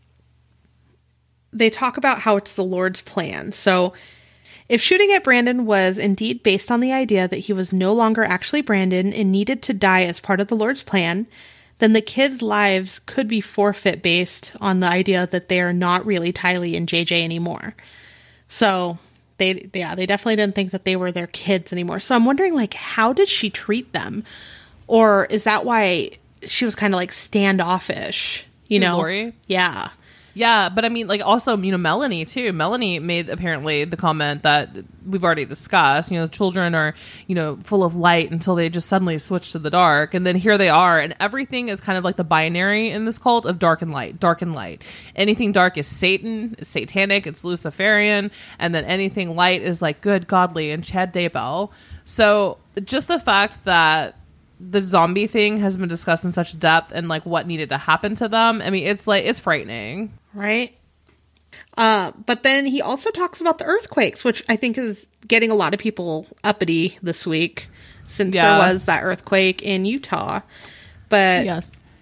they talk about how it's the Lord's plan. So, if shooting at Brandon was indeed based on the idea that he was no longer actually Brandon and needed to die as part of the Lord's plan, then the kids' lives could be forfeit based on the idea that they are not really Tylee and J J anymore. So, they, yeah, they definitely didn't think that they were their kids anymore. So I'm wondering, like, how did she treat them? Or is that why she was kind of, like, standoffish? You know? Lori? Yeah. Yeah, but I mean, like, also, you know, Melanie, too. Melanie made, apparently, the comment that we've already discussed. You know, children are, you know, full of light until they just suddenly switch to the dark. And then here they are. And everything is kind of like the binary in this cult of dark and light, dark and light. Anything dark is Satan, it's satanic, it's Luciferian. And then anything light is, like, good, godly, and Chad Daybell. So just the fact that the zombie thing has been discussed in such depth and, like, what needed to happen to them, I mean, it's, like, it's frightening. Right. Uh, but then he also talks about the earthquakes, which I think is getting a lot of people uppity this week, since yeah. there was that earthquake in Utah. But yes.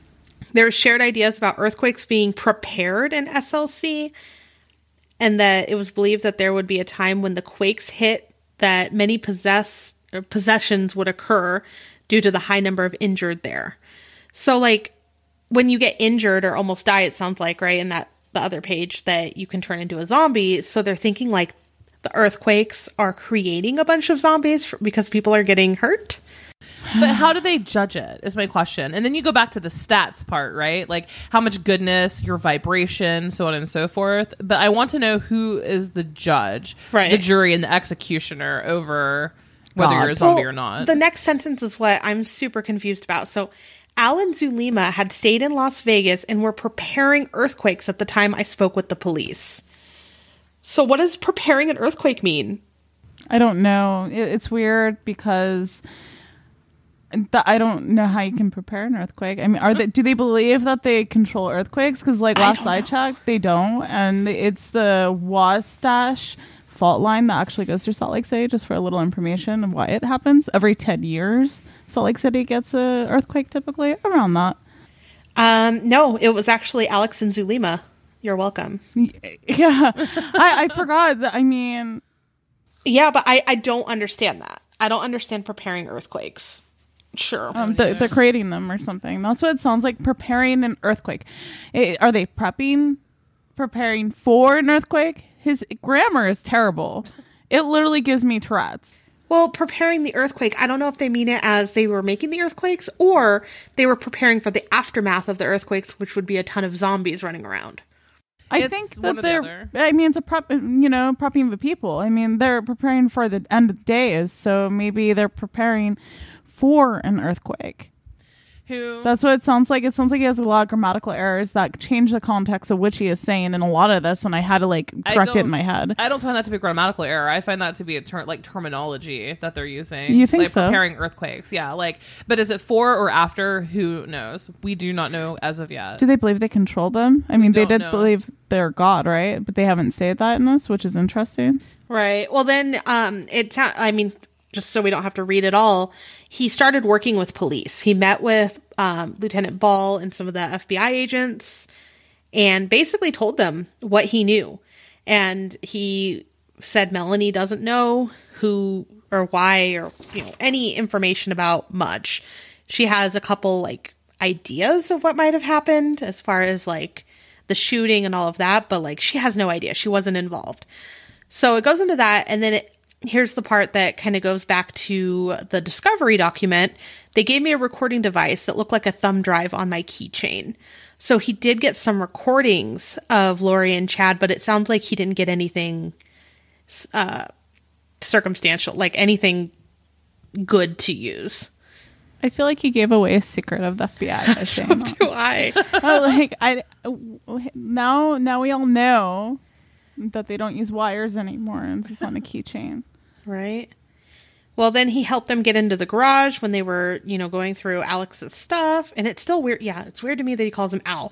There's shared ideas about earthquakes being prepared in S L C, and that it was believed that there would be a time when the quakes hit that many possess or possessions would occur due to the high number of injured there. So, like, when you get injured or almost die, it sounds like, right, in that the other page, that you can turn into a zombie. So they're thinking, like, the earthquakes are creating a bunch of zombies for, because people are getting hurt. But how do they judge it is my question. And then you go back to the stats part, right? Like how much goodness, your vibration, so on and so forth. But I want to know who is the judge, right? The jury and the executioner over whether God. you're a zombie well, or not. The next sentence is what I'm super confused about. So Al and Zulema had stayed in Las Vegas and were preparing earthquakes at the time I spoke with the police. So what does preparing an earthquake mean? I don't know. It, it's weird because th- I don't know how you can prepare an earthquake. I mean, are they? Do they believe that they control earthquakes? Because like last I, I checked, they don't, and it's the Wabash fault line that actually goes through Salt Lake City. Just for a little information of why it happens every ten years. Salt Lake City gets an earthquake typically around that. Um, no, it was actually Alex and Zulema. You're welcome. Yeah, I, I forgot. That, I mean, yeah, but I, I don't understand that. I don't understand preparing earthquakes. Sure. Um, the, they're creating them or something. That's what it sounds like, preparing an earthquake. It, are they prepping, preparing for an earthquake? His grammar is terrible. It literally gives me Tourette's. Well, preparing the earthquake, I don't know if they mean it as they were making the earthquakes or they were preparing for the aftermath of the earthquakes, which would be a ton of zombies running around. I It's think one that or the they're, other. I mean, it's a prep, you know, prepping the people. I mean, they're preparing for the end of the days. So maybe they're preparing for an earthquake. Who? That's what it sounds like. It sounds like he has a lot of grammatical errors that change the context of which he is saying in a lot of this, and I had to like I correct it don't- in my head. I don't find that to be a grammatical error. I find that to be a ter- like terminology that they're using. You think like so? Preparing earthquakes, yeah. Like, but is it for or after? Who knows? We do not know as of yet. Do they believe they control them? I mean, they don't did know. believe they're God, right? But they haven't said that in this, which is interesting. Right. Well, then, um, it, ta- I mean, just so we don't have to read it all, he started working with police. He met with um, Lieutenant Ball and some of the F B I agents and basically told them what he knew. And he said Melanie doesn't know who or why or, you know, any information about much. She has a couple, like, ideas of what might have happened as far as, like, the shooting and all of that, but, like, she has no idea. She wasn't involved. So it goes into that, and then it, here's the part that kind of goes back to the discovery document. They gave me a recording device that looked like a thumb drive on my keychain. So he did get some recordings of Lori and Chad, but it sounds like he didn't get anything uh, circumstantial, like anything good to use. I feel like he gave away a secret of the F B I by So saying that. do I. Oh, like I now now we all know that they don't use wires anymore, and it's just on a keychain. Right. Well, then he helped them get into the garage when they were, you know, going through Alex's stuff. And it's still weird. Yeah, it's weird to me that he calls him Al.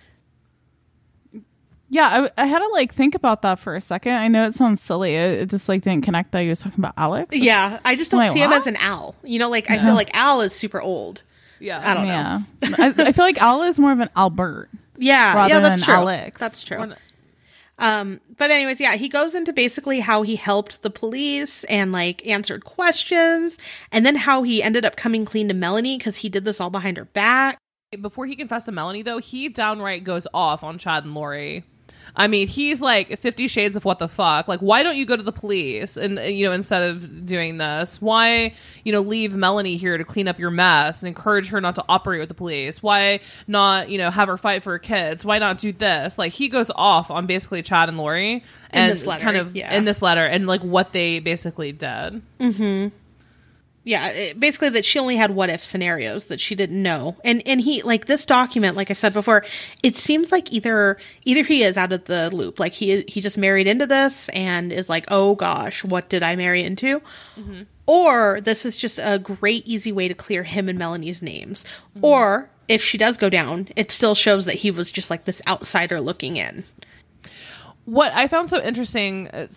Yeah, I, I had to like think about that for a second. I know it sounds silly. It, it just like didn't connect that he was talking about Alex. Yeah, I just don't Wait, see him what? as an Al. You know, like I feel like Al is super old. Yeah. I don't know. Yeah, I, I feel like Al is more of an Albert. Yeah, Rather yeah, that's than true. Alex. That's true. When- Um, but anyways, yeah, he goes into basically how he helped the police and like answered questions, and then how he ended up coming clean to Melanie because he did this all behind her back. Before he confessed to Melanie, though, he downright goes off on Chad and Lori. I mean, he's like Fifty Shades of what the fuck. Like, why don't you go to the police and, you know, instead of doing this? Why, you know, leave Melanie here to clean up your mess and encourage her not to operate with the police? Why not, you know, have her fight for her kids? Why not do this? Like, he goes off on basically Chad and Lori and this letter, kind of yeah. in this letter and like what they basically did. Yeah, it, basically that she only had what if scenarios that she didn't know. And and he like this document, like I said before, it seems like either either he is out of the loop, like he he just married into this and is like, "Oh gosh, what did I marry into?" Mm-hmm. Or this is just a great easy way to clear him and Melanie's names. Mm-hmm. Or if she does go down, it still shows that he was just like this outsider looking in. What I found so interesting is,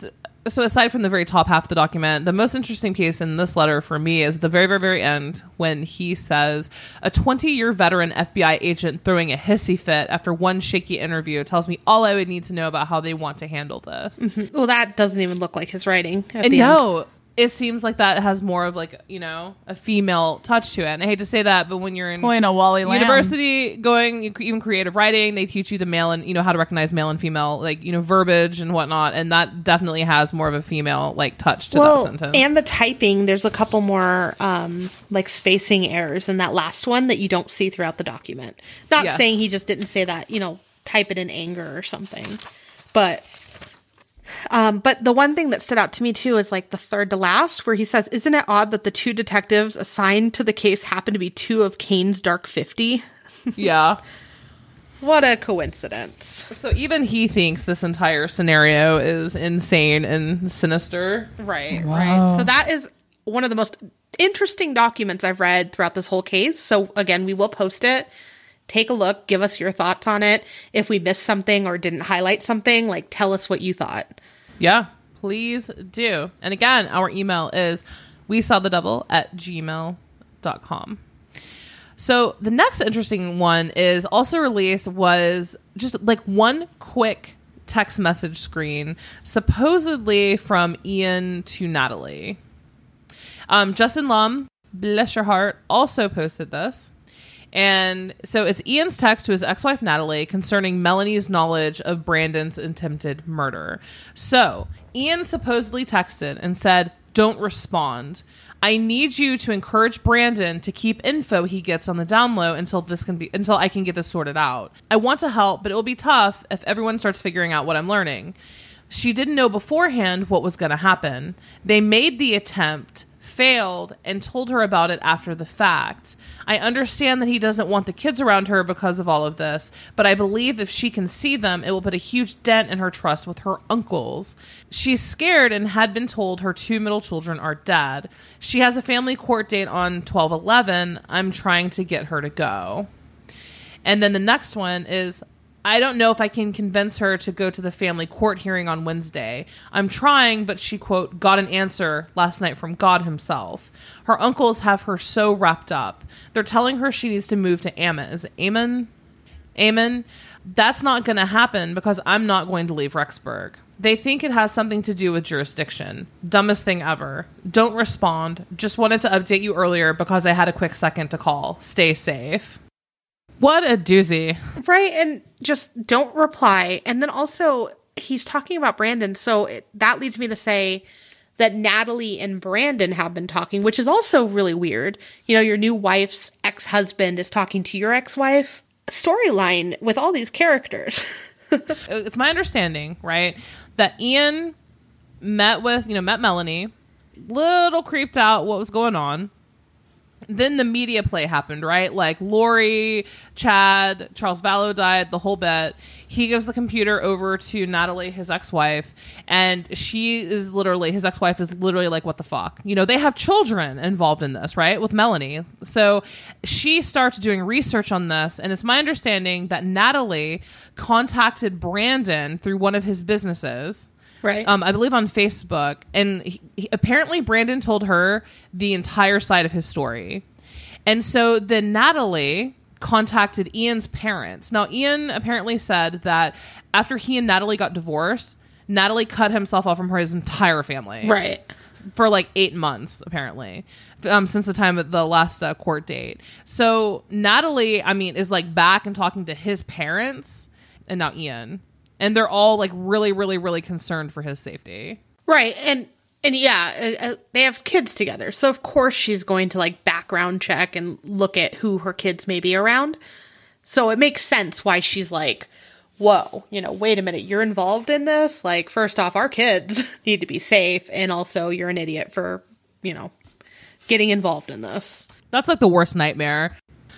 So aside from the very top half of the document, the most interesting piece in this letter for me is the very, very, very end when he says, a twenty-year veteran F B I agent throwing a hissy fit after one shaky interview tells me all I would need to know about how they want to handle this. Mm-hmm. Well, that doesn't even look like his writing at And the no, end. it seems like that has more of like, you know, a female touch to it. And I hate to say that, but when you're in Pulling a Wally Lamb. university, going even creative writing, they teach you the male and, you know, how to recognize male and female, like, you know, verbiage and whatnot. And that definitely has more of a female like touch to Well, that sentence. and the typing, there's a couple more um, like spacing errors in that last one that you don't see throughout the document. Not Yes. saying he just didn't say that, you know, type it in anger or something, but Um, but the one thing that stood out to me too is like the third to last, where he says, "Isn't it odd that the two detectives assigned to the case happen to be two of Kane's Dark fifty?" Yeah. What a coincidence! So even he thinks this entire scenario is insane and sinister. Right, Wow. right. So that is one of the most interesting documents I've read throughout this whole case. So again, we will post it. Take a look. Give us your thoughts on it. If we missed something or didn't highlight something, like tell us what you thought. Yeah, please do. And again, our email is we saw the devil at gmail dot com. So the next interesting one is also released was just like one quick text message screen, supposedly from Ian to Natalie. Um, Justin Lum, bless your heart, also posted this. And so it's Ian's text to his ex-wife Natalie concerning Melanie's knowledge of Brandon's attempted murder. So Ian supposedly texted and said, "Don't respond. I need you to encourage Brandon to keep info he gets on the down low until this can be until I can get this sorted out. I want to help, but it will be tough if everyone starts figuring out what I'm learning." She didn't know beforehand what was going to happen. They made the attempt, failed, and told her about it after the fact. I understand that he doesn't want the kids around her because of all of this, but I believe if she can see them, it will put a huge dent in her trust with her uncles. She's scared and had been told her two middle children are dead. She has a family court date on twelve eleven. I'm trying to get her to go. And then the next one is, I don't know if I can convince her to go to the family court hearing on Wednesday. I'm trying, but she, quote, got an answer last night from God himself. Her uncles have her so wrapped up. They're telling her she needs to move to Ammon. Is it Ammon? Ammon? That's not going to happen because I'm not going to leave Rexburg. They think it has something to do with jurisdiction. Dumbest thing ever. Don't respond. Just wanted to update you earlier because I had a quick second to call. Stay safe. What a doozy. Right, and just don't reply. And then also, he's talking about Brandon, so it, that leads me to say that Natalie and Brandon have been talking, which is also really weird. You know, your new wife's ex-husband is talking to your ex-wife. Storyline with all these characters. It's my understanding, right, that Ian met with, you know, met Melanie, little creeped out what was going on. Then the media play happened, right? Like Lori, Chad, Charles Vallow died, the whole bit. He gives the computer over to Natalie, his ex-wife, and she is literally, his ex-wife is literally like, what the fuck? You know, they have children involved in this, right? With Melanie. So she starts doing research on this, and it's my understanding that Natalie contacted Brandon through one of his businesses. Right. Um, I believe on Facebook. And he, he, apparently Brandon told her the entire side of his story. And so then Natalie contacted Ian's parents. Now, Ian apparently said that after he and Natalie got divorced, Natalie cut himself off from her, his entire family. Right. For like eight months, apparently, um, since the time of the last uh, court date. So Natalie, I mean, is like back and talking to his parents and now Ian. And they're all like really, really, really concerned for his safety. Right. And, and yeah, uh, uh, they have kids together. So of course she's going to like background check and look at who her kids may be around. So it makes sense why she's like, whoa, you know, wait a minute, you're involved in this? Like, first off, our kids need to be safe. And also you're an idiot for, you know, getting involved in this. That's like the worst nightmare.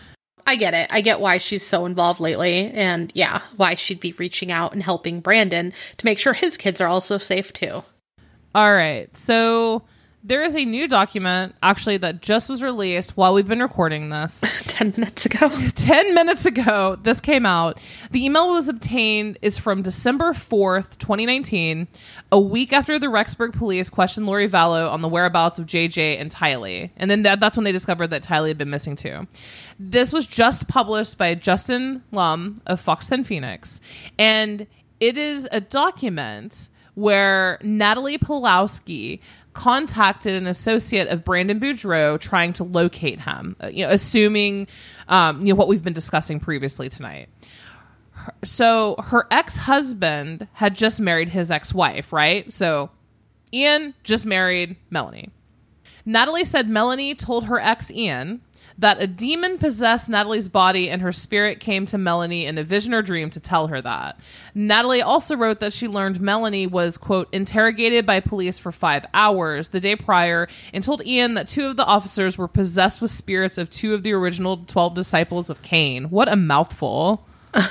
I get it. I get why she's so involved lately. And yeah, why she'd be reaching out and helping Brandon to make sure his kids are also safe too. All right. So There is a new document, actually, that just was released while we've been recording this. Ten minutes ago. Ten minutes ago, this came out. The email was obtained is from December fourth, twenty nineteen, a week after the Rexburg police questioned Lori Vallow on the whereabouts of J J and Tylee. And then that, that's when they discovered that Tylee had been missing too. This was just published by Justin Lum of Fox ten Phoenix. And it is a document where Natalie Pawlowski contacted an associate of Brandon Boudreaux trying to locate him, you know, assuming um, you know what we've been discussing previously tonight. Her, so her ex-husband had just married his ex-wife, right? So Ian just married Melanie. Natalie said Melanie told her ex Ian that a demon possessed Natalie's body and her spirit came to Melanie in a vision or dream to tell her that. Natalie also wrote that she learned Melanie was, quote, interrogated by police for five hours the day prior and told Ian that two of the officers were possessed with spirits of two of the original twelve disciples of Cain. What a mouthful.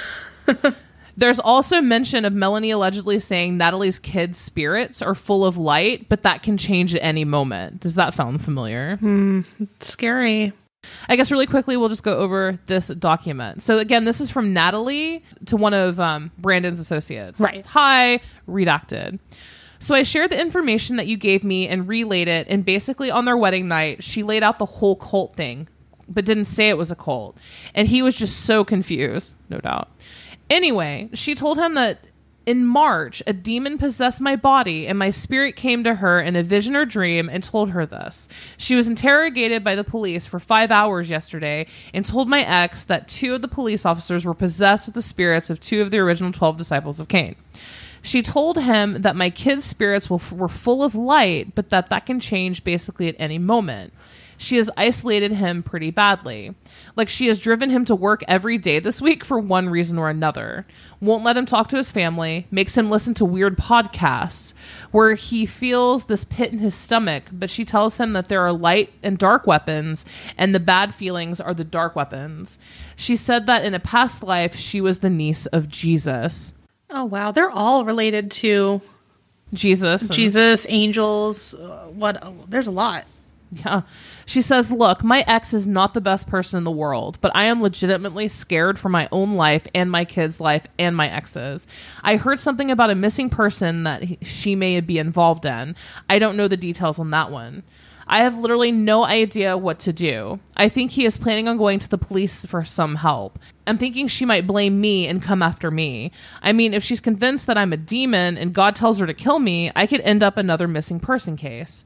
There's also mention of Melanie allegedly saying Natalie's kids' spirits are full of light, but that can change at any moment. Does that sound familiar? Hmm, scary. I guess really quickly, we'll just go over this document. So again, this is from Natalie to one of um, Brandon's associates. Right. Hi, redacted. So I shared the information that you gave me and relayed it. And basically on their wedding night, she laid out the whole cult thing, but didn't say it was a cult. And he was just so confused, no doubt. Anyway, she told him that in March, a demon possessed my body and my spirit came to her in a vision or dream and told her this. She was interrogated by the police for five hours yesterday and told my ex that two of the police officers were possessed with the spirits of two of the original twelve disciples of Cain. She told him that my kids' spirits were, were full of light, but that that can change basically at any moment. She has isolated him pretty badly. Like, she has driven him to work every day this week for one reason or another. Won't let him talk to his family, makes him listen to weird podcasts where he feels this pit in his stomach, but she tells him that there are light and dark weapons, and the bad feelings are the dark weapons. She said that in a past life, she was the niece of Jesus. Oh, wow. They're all related to Jesus. And- Jesus, angels. Uh, what? Oh, there's a lot. Yeah. She says, look, my ex is not the best person in the world, but I am legitimately scared for my own life and my kid's life and my ex's. I heard something about a missing person that he, she may be involved in. I don't know the details on that one. I have literally no idea what to do. I think he is planning on going to the police for some help. I'm thinking she might blame me and come after me. I mean, if she's convinced that I'm a demon and God tells her to kill me, I could end up another missing person case.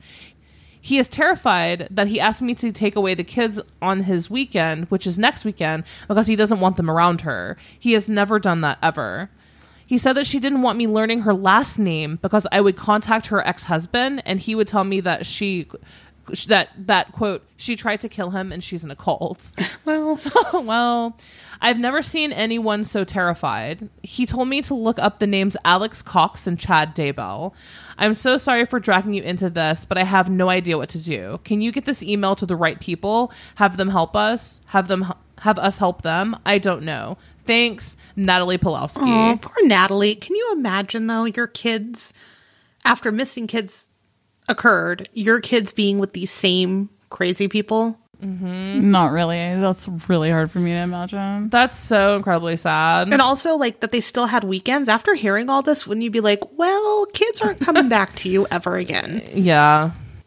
He is terrified that he asked me to take away the kids on his weekend, which is next weekend, because he doesn't want them around her. He has never done that ever. He said that she didn't want me learning her last name because I would contact her ex-husband and he would tell me that she, that, that quote, she tried to kill him and she's in a cult. Well, well, I've never seen anyone so terrified. He told me to look up the names Alex Cox and Chad Daybell. I'm so sorry for dragging you into this, but I have no idea what to do. Can you get this email to the right people? Have them help us? Have them have us help them? I don't know. Thanks, Natalie Pawlowski. Oh, poor Natalie. Can you imagine, though, your kids, after missing kids occurred, your kids being with these same crazy people? Mm-hmm. Not really. That's really hard for me to imagine. That's so incredibly sad. And also, like, that they still had weekends. After hearing all this, wouldn't you be like, well, kids aren't coming back to you ever again? Yeah.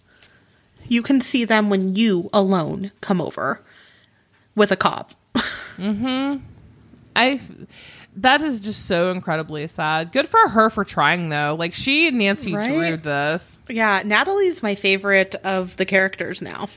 You can see them when you alone come over with a cop. Mm-hmm. I... That is just so incredibly sad. Good for her for trying, though. Like, she and Nancy Right? drew this. Yeah, Natalie's my favorite of the characters now.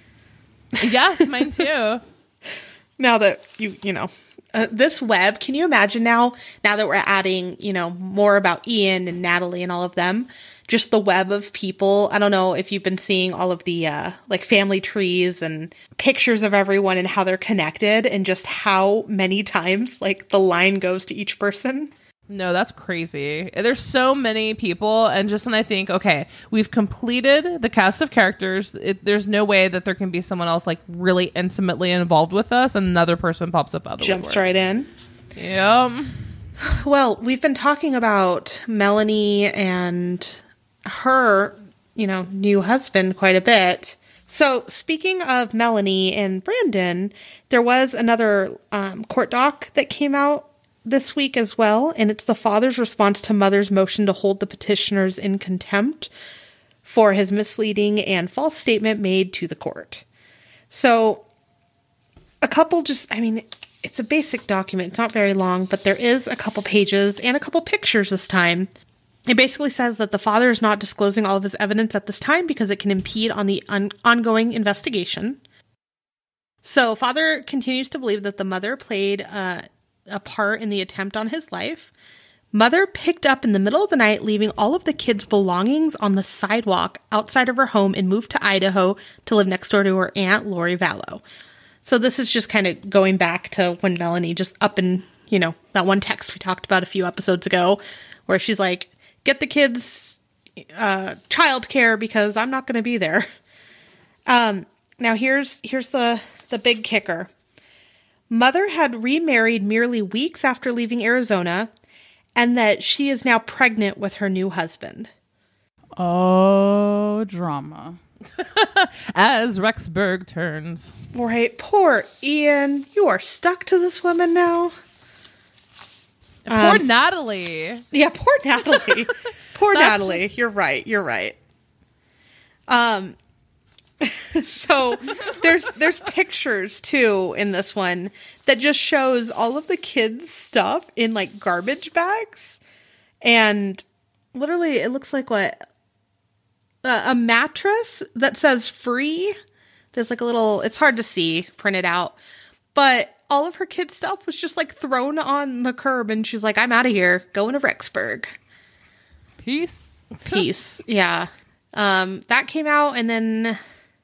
Yes, mine too. Now that you, you know, uh, this web, can you imagine now, now that we're adding, you know, more about Ian and Natalie and all of them, just the web of people. I don't know if you've been seeing all of the, uh, like family trees and pictures of everyone and how they're connected and just how many times like the line goes to each person. No, that's crazy. There's so many people, and just when I think, okay, we've completed the cast of characters, it, there's no way that there can be someone else like really intimately involved with us, and another person pops up out of the Jumps woodwork. right in. Yep. Well, we've been talking about Melanie and her, you know, new husband quite a bit. So speaking of Melanie and Brandon, there was another um, court doc that came out this week as well, and it's the father's response to mother's motion to hold the petitioners in contempt for his misleading and false statement made to the court. So a couple just, I mean, it's a basic document. It's not very long, but there is a couple pages and a couple pictures this time. It basically says that the father is not disclosing all of his evidence at this time because it can impede on the un- ongoing investigation. So father continues to believe that the mother played uh, a part in the attempt on his life. Mother picked up in the middle of the night, leaving all of the kids' belongings on the sidewalk outside of her home and moved to Idaho to live next door to her aunt, Lori Vallow. So this is just kind of going back to when Melanie just up in, you know, that one text we talked about a few episodes ago where she's like, get the kids uh, childcare because I'm not going to be there. Um, now here's here's the, the big kicker. Mother had remarried merely weeks after leaving Arizona, and that she is now pregnant with her new husband. Oh, drama. As Rexburg turns. Right. Poor Ian. You are stuck to this woman now. And poor Um, Natalie. Yeah, poor Natalie. Poor That's Natalie. just- You're right. You're right. Um, so there's there's pictures too in this one that just shows all of the kids' stuff in like garbage bags, and literally it looks like what uh, a mattress that says free. There's like a little. It's hard to see printed out, but all of her kids' stuff was just like thrown on the curb, and she's like, "I'm out of here, going to Rexburg." Peace. Peace. Yeah. Um, that came out, and then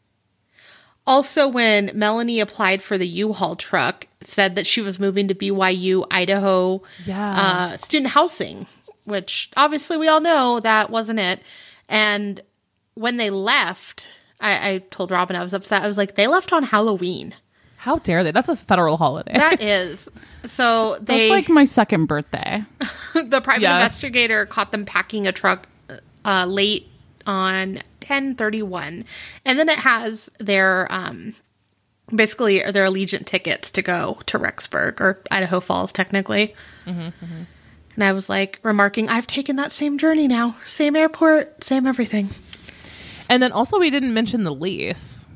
also when Melanie applied for the U-Haul truck, said that she was moving to B Y U Idaho Yeah. uh, student housing, which obviously we all know that wasn't it. And when they left, I, I told Robin I was upset. I was like, they left on Halloween. How dare they? That's a federal holiday. That is. So they, That's like my second birthday. the private Yeah. investigator caught them packing a truck uh, late on ten thirty-one, and then it has their um basically their Allegiant tickets to go to Rexburg or Idaho Falls technically. Mm-hmm, mm-hmm. And I was like remarking, I've taken that same journey now, same airport, same everything. And then also we didn't mention the lease.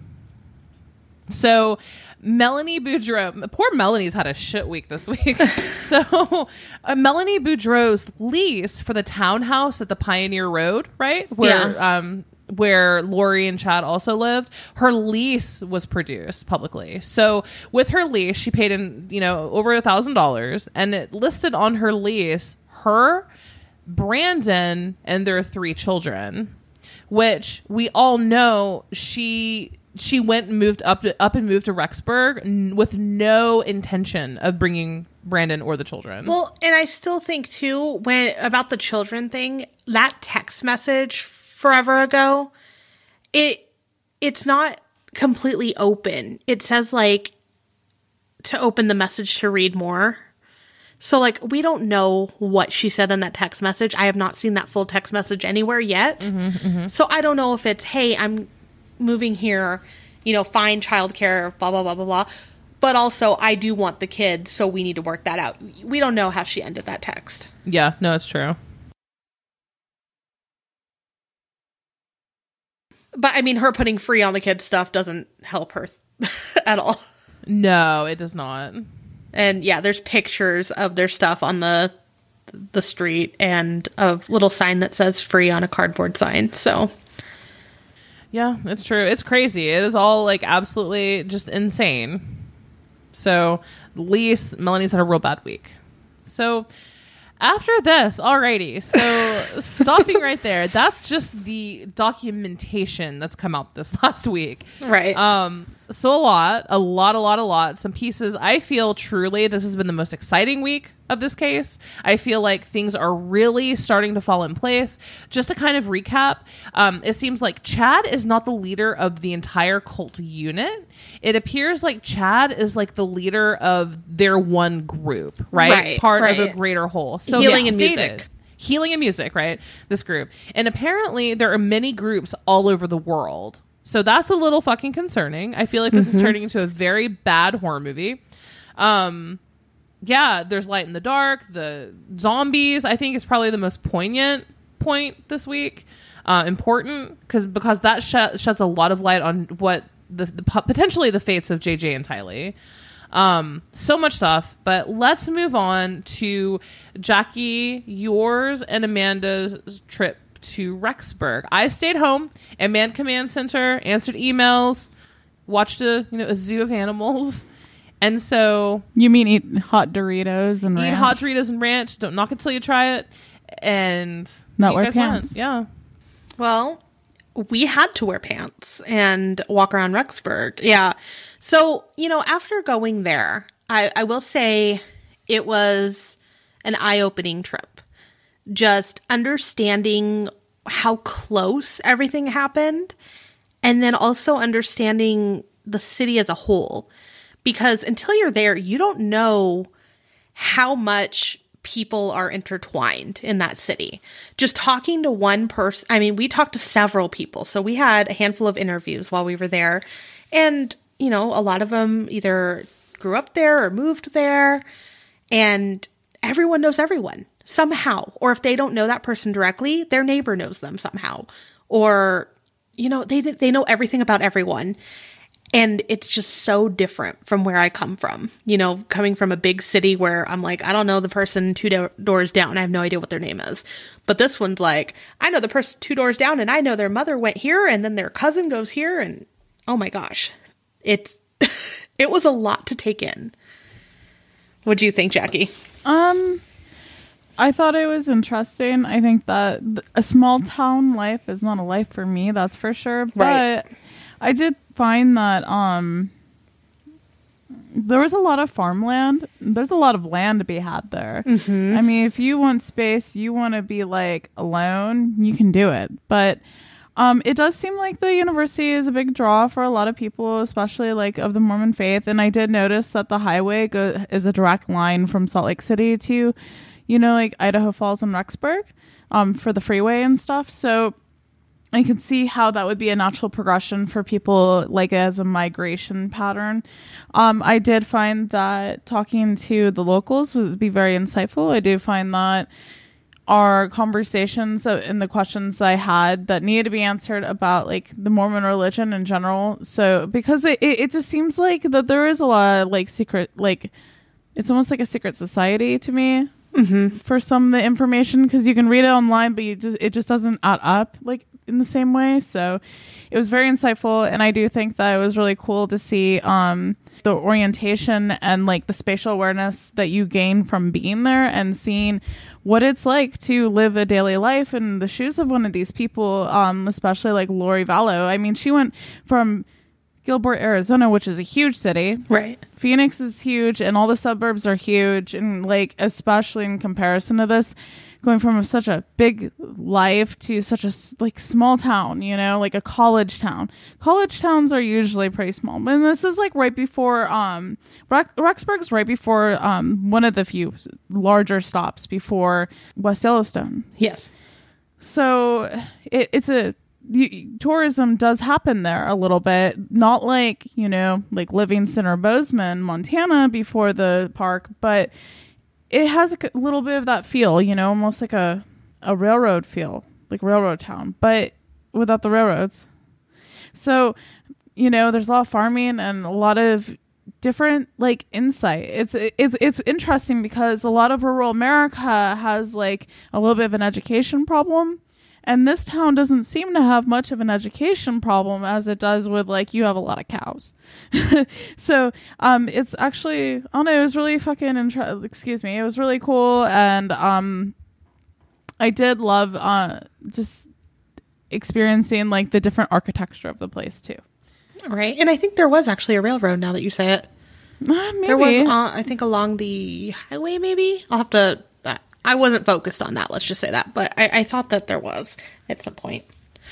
So Melanie Boudreau, poor Melanie's had a shit week this week. so uh, Melanie Boudreau's lease for the townhouse at the Pioneer Road, right? Where, Yeah. um, where Lori and Chad also lived, her lease was produced publicly. So with her lease, she paid in, you know, over a thousand dollars, and it listed on her lease her, Brandon, and their three children, which we all know she she went and moved up to, up and moved to Rexburg n- with no intention of bringing Brandon or the children. Well, and I still think too, when about the children thing, that text message forever ago, it it's not completely open. It says like to open the message to read more. So like we don't know what she said in that text message. I have not seen that full text message anywhere yet. Mm-hmm, mm-hmm. So I don't know if it's, hey, I'm moving here, you know, find childcare, blah, blah, blah, blah, blah. But also, I do want the kids, so we need to work that out. We don't know how she ended that text. Yeah, no, it's true. But, I mean, her putting free on the kids' stuff doesn't help her at all. No, it does not. And, yeah, there's pictures of their stuff on the the street and a little sign that says free on a cardboard sign, so... Yeah, it's true. It's crazy. It is all like absolutely just insane. So, Lise, Melanie's had a real bad week. So, after this, alrighty. So, stopping right there. That's just the documentation that's come out this last week. Right. Um. So a lot, a lot, a lot, a lot. Some pieces. I feel truly this has been the most exciting week of this case. I feel like things are really starting to fall in place. Just to kind of recap, um, it seems like Chad is not the leader of the entire cult unit. It appears like Chad is like the leader of their one group, right? Right, Part right. of a greater whole. So Healing it's and stated- music. healing and music, right? This group. And apparently there are many groups all over the world. So that's a little fucking concerning. I feel like this mm-hmm. is turning into a very bad horror movie. Um, yeah, there's light in the dark. The zombies, I think, is probably the most poignant point this week. Uh, important because because that sh- sheds a lot of light on what the, the potentially the fates of J J and Tylee. Um, so much stuff, but let's move on to Jackie, yours and Amanda's trip to Rexburg. I stayed home at Man Command Center, answered emails, watched a you know a zoo of animals, and so you mean eat hot Doritos and eat ranch? hot Doritos and ranch. Don't knock it till you try it, and not wear pants. Went. Yeah. Well, we had to wear pants and walk around Rexburg. Yeah. So, you know, after going there, I, I will say it was an eye-opening trip. Just understanding how close everything happened, and then also understanding the city as a whole. Because until you're there, you don't know how much people are intertwined in that city. Just talking to one person, I mean, we talked to several people. So we had a handful of interviews while we were there. And, you know, a lot of them either grew up there or moved there. And everyone knows everyone somehow. Or if they don't know that person directly, their neighbor knows them somehow. Or, you know, they they know everything about everyone. And it's just so different from where I come from, you know, coming from a big city where I'm like, I don't know the person two do- doors down. I have no idea what their name is. But this one's like, I know the person two doors down and I know their mother went here and then their cousin goes here. And oh my gosh, it's, it was a lot to take in. What do you think, Jackie? Um, I thought it was interesting. I think that a small town life is not a life for me. That's for sure. But right. I did find that um there was a lot of farmland. There's a lot of land to be had there. Mm-hmm. I mean, if you want space, you want to be like alone, you can do it. But um it does seem like the university is a big draw for a lot of people, especially like of the Mormon faith. And I did notice that the highway go- is a direct line from Salt Lake City to, you know, like Idaho Falls and Rexburg um for the freeway and stuff. So I can see how that would be a natural progression for people, like as a migration pattern. Um, I did find that talking to the locals would be very insightful. I do find that our conversations and the questions I had that needed to be answered about like the Mormon religion in general. So because it, it, it just seems like that there is a lot of like secret, like it's almost like a secret society to me. Mm-hmm. For some of the information, because you can read it online, but you just it just doesn't add up like in the same way. So it was very insightful, and I do think that it was really cool to see um the orientation and like the spatial awareness that you gain from being there and seeing what it's like to live a daily life in the shoes of one of these people, um especially like Lori Vallow. I mean, she went from Gilbert, Arizona, which is a huge city. Right. Phoenix is huge and all the suburbs are huge. And like, especially in comparison to this, going from such a big life to such a like small town, you know, like a college town. College towns are usually pretty small. And this is like right before, um, Rex- Rexburg's right before um, one of the few larger stops before West Yellowstone. Yes. So it, it's a, The, tourism does happen there a little bit, not like, you know, like Livingston or Bozeman, Montana before the park, but it has a little bit of that feel, you know, almost like a, a railroad feel, like railroad town, but without the railroads. So, you know, there's a lot of farming and a lot of different like insight. It's it's it's interesting because a lot of rural America has like a little bit of an education problem. And this town doesn't seem to have much of an education problem as it does with, like, you have a lot of cows. So, um, it's actually, I don't know, it was really fucking, intre- excuse me, it was really cool. And, um, I did love, uh, just experiencing, like, the different architecture of the place, too. Right. And I think there was actually a railroad now that you say it. Uh, maybe. There was, uh, I think, along the highway, maybe? I'll have to... I wasn't focused on that, let's just say that. But I, I thought that there was at some point.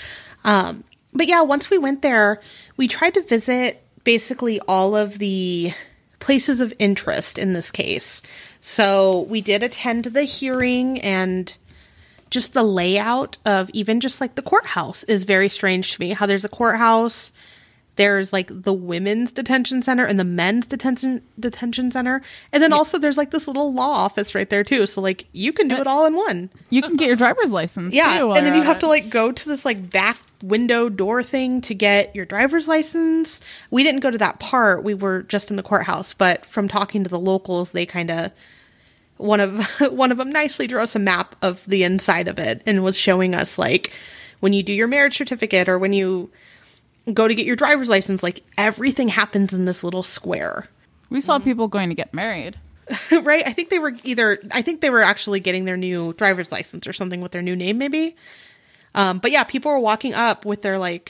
Um, but yeah, once we went there, we tried to visit basically all of the places of interest in this case. So we did attend the hearing and just the layout of even just like the courthouse is very strange to me. How there's a courthouse, there's like the women's detention center and the men's detention detention center. And then also there's like this little law office right there too. So like you can do it all in one. You can get your driver's license Yeah. too. And then you have it. to like go to this like back window door thing to get your driver's license. We didn't go to that part. We were just in the courthouse, but from talking to the locals, they kind of one of one of them nicely drew us a map of the inside of it and was showing us like when you do your marriage certificate or when you go to get your driver's license, like everything happens in this little square. We saw people going to get married. Right? I think they were either, I think they were actually getting their new driver's license or something with their new name maybe. Um, but yeah, people were walking up with their like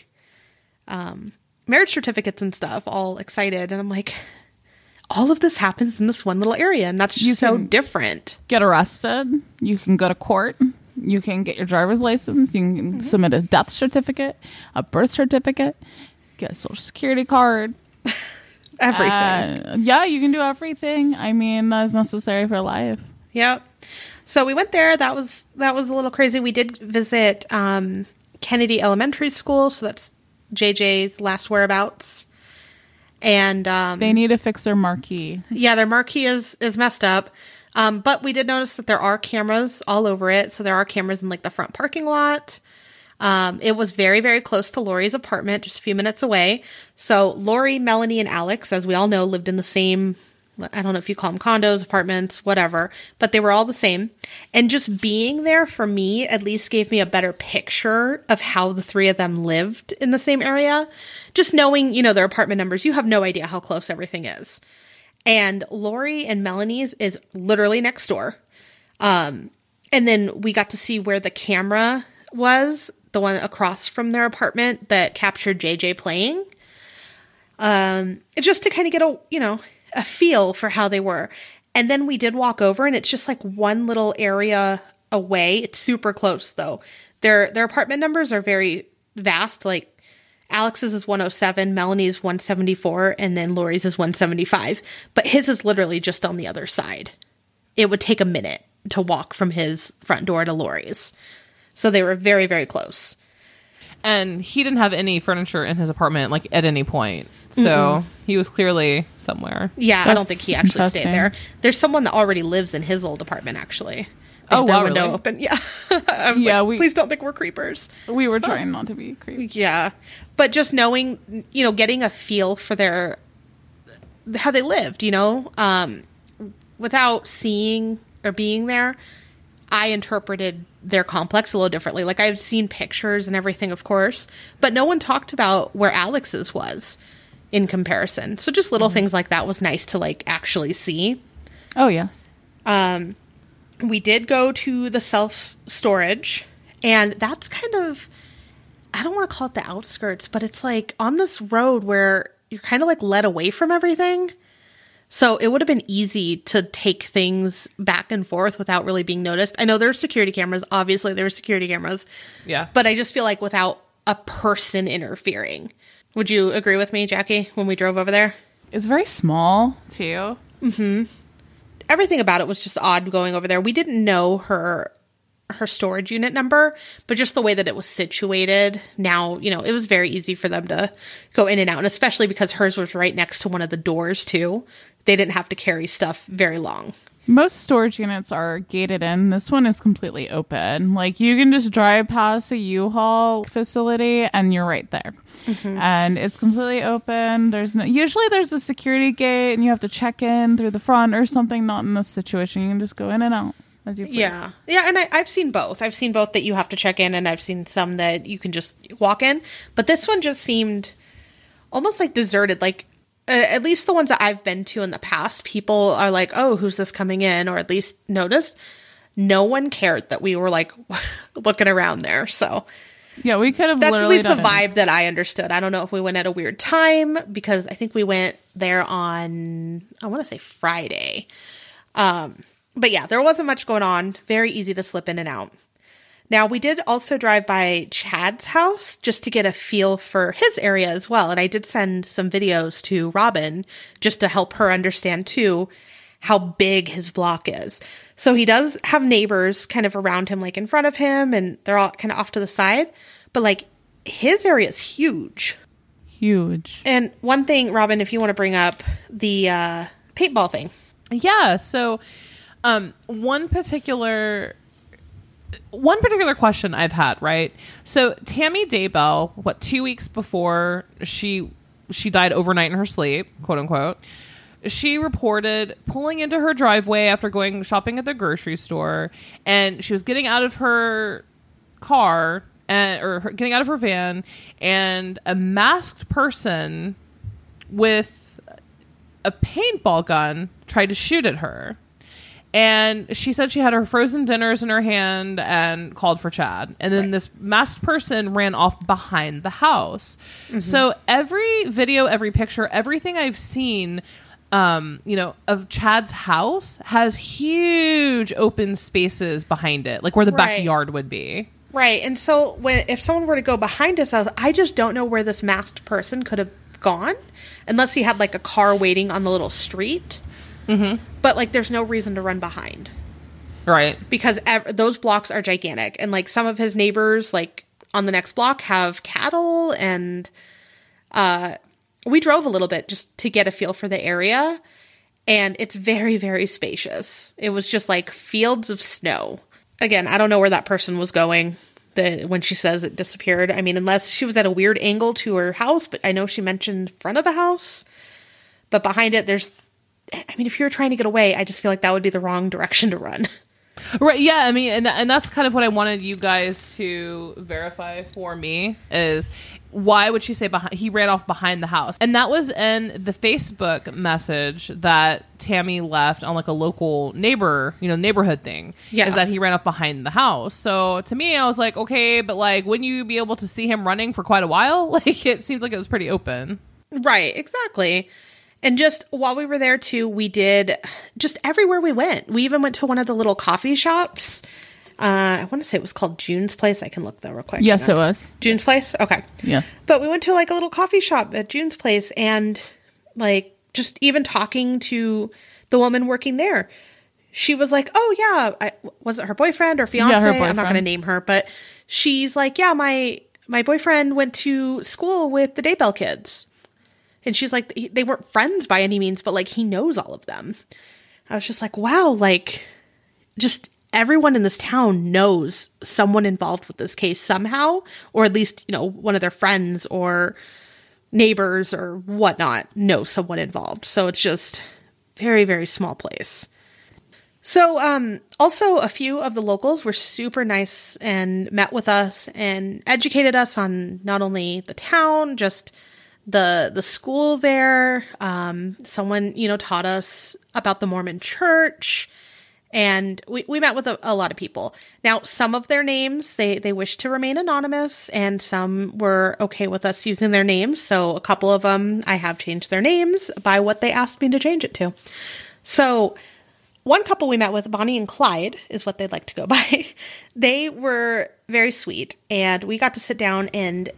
um, marriage certificates and stuff, all excited. And I'm like, all of this happens in this one little area. And that's just You so can- different. Get arrested. You can go to court. You can get your driver's license. You can Mm-hmm. submit a death certificate, a birth certificate, get a social security card. Everything. Uh, yeah, you can do everything. I mean, that is necessary for life. Yep. So we went there. That was that was a little crazy. We did visit um, Kennedy Elementary School, so that's J J's last whereabouts. And um, They need to fix their marquee. yeah, their marquee is is messed up. Um, but we did notice that there are cameras all over it. So there are cameras in like the front parking lot. Um, it was very, very close to Lori's apartment, just a few minutes away. So Lori, Melanie, and Alex, as we all know, lived in the same, I don't know if you call them condos, apartments, whatever, but they were all the same. And just being there for me at least gave me a better picture of how the three of them lived in the same area. Just knowing, you know, their apartment numbers, you have no idea how close everything is. And Lori and Melanie's is literally next door. Um, and then we got to see where the camera was, the one across from their apartment that captured J J playing. Um, just to kind of get a, you know, a feel for how they were. And then we did walk over and it's just like one little area away. It's super close though. Their, their apartment numbers are very vast. Like Alex's is one oh seven, Melanie's one seventy-four, and then Lori's is one seventy-five. But his is literally just on the other side. It would take a minute to walk from his front door to Lori's. So they were very, very close. And he didn't have any furniture in his apartment, like, at any point. So mm-mm. He was clearly somewhere. Yeah, That's I don't think he actually stayed interesting. there. There's someone that already lives in his old apartment, actually. They Oh, have their wow, window really? open. Yeah. I was Yeah, like, we- please don't think we're creepers. We were trying not to be creepy. Yeah. But just knowing, you know, getting a feel for their, how they lived, you know, um, without seeing or being there, I interpreted their complex a little differently. Like, I've seen pictures and everything, of course, but no one talked about where Alex's was in comparison. So just little mm-hmm. things like that was nice to, like, actually see. Oh, yes. Um, we did go to the self-storage, and that's kind of, I don't want to call it the outskirts, but it's, like, on this road where you're kind of, like, led away from everything. So it would have been easy to take things back and forth without really being noticed. I know there are security cameras. Obviously, there are security cameras. Yeah. But I just feel like without a person interfering. Would you agree with me, Jackie, when we drove over there? It's very small, too. Mm-hmm. Everything about it was just odd going over there. We didn't know her her storage unit number, but just the way that it was situated now, you know, it was very easy for them to go in and out. And especially because hers was right next to one of the doors, too. They didn't have to carry stuff very long. Most storage units are gated in. This one is completely open. Like, you can just drive past a U-Haul facility and you're right there. Mm-hmm. And it's completely open. There's no, usually there's a security gate and you have to check in through the front or something. Not in this situation. You can just go in and out as you please. Yeah. Yeah, and I, I've seen both. I've seen both that you have to check in, and I've seen some that you can just walk in. But this one just seemed almost like deserted. Like, uh, at least the ones that I've been to in the past, people are like, oh, who's this coming in? Or at least noticed. No one cared that we were, like, looking around there. So yeah, we could have that's at least the done vibe that I understood. I don't know if we went at a weird time, because I think we went there on, I want to say Friday. Um, but yeah, there wasn't much going on. Very easy to slip in and out. Now, we did also drive by Chad's house just to get a feel for his area as well. And I did send some videos to Robin just to help her understand, too, how big his block is. So he does have neighbors kind of around him, like in front of him, and they're all kind of off to the side. But like his area is huge. Huge. And one thing, Robin, if you want to bring up the uh, paintball thing. Yeah. So um, one particular... One particular question I've had, right? So Tammy Daybell, what, two weeks before she she died overnight in her sleep, quote unquote, she reported pulling into her driveway after going shopping at the grocery store, and she was getting out of her car and or her, getting out of her van, and a masked person with a paintball gun tried to shoot at her. And she said she had her frozen dinners in her hand and called for Chad. And then right. this masked person ran off behind the house. Mm-hmm. So every video, every picture, everything I've seen, um, you know, of Chad's house has huge open spaces behind it, like where the right. backyard would be. Right. And so when if someone were to go behind his house, I just don't know where this masked person could have gone unless he had like a car waiting on the little street. Mm-hmm. But, like, there's no reason to run behind. Right. Because ev- those blocks are gigantic. And, like, some of his neighbors, like, on the next block have cattle. And uh, we drove a little bit just to get a feel for the area. And it's very, very spacious. It was just, like, fields of snow. Again, I don't know where that person was going the, when she says it disappeared. I mean, unless she was at a weird angle to her house. But I know she mentioned front of the house. But behind it, there's... I mean, if you're trying to get away, I just feel like that would be the wrong direction to run. Right. Yeah. I mean, and, and that's kind of what I wanted you guys to verify for me is why would she say behind, he ran off behind the house? And that was in the Facebook message that Tammy left on like a local neighbor, you know, neighborhood thing. Yeah. Is that he ran off behind the house. So to me, I was like, okay, but like, wouldn't you be able to see him running for quite a while? Like, it seemed like it was pretty open. Right. Exactly. And just while we were there, too, we did just everywhere we went. We even went to one of the little coffee shops. Uh, I want to say it was called June's Place. I can look though real quick. Yes, it was. June's Place? Okay. Yeah. But we went to like a little coffee shop at June's Place and like just even talking to the woman working there. She was like, oh, yeah. I, was it her boyfriend or fiance? Yeah, her boyfriend. I'm not going to name her. But she's like, yeah, my, my boyfriend went to school with the Daybell kids. And she's like, they weren't friends by any means, but like he knows all of them. I was just like, wow, like just everyone in this town knows someone involved with this case somehow, or at least, you know, one of their friends or neighbors or whatnot know someone involved. So it's just very, very small place. So um, also a few of the locals were super nice and met with us and educated us on not only the town, just the the school there. Um, someone, you know, taught us about the Mormon church, and we, we met with a, a lot of people. Now, some of their names, they, they wish to remain anonymous, and some were okay with us using their names. So a couple of them, I have changed their names by what they asked me to change it to. So one couple we met with, Bonnie and Clyde, is what they'd like to go by. They were very sweet, and we got to sit down and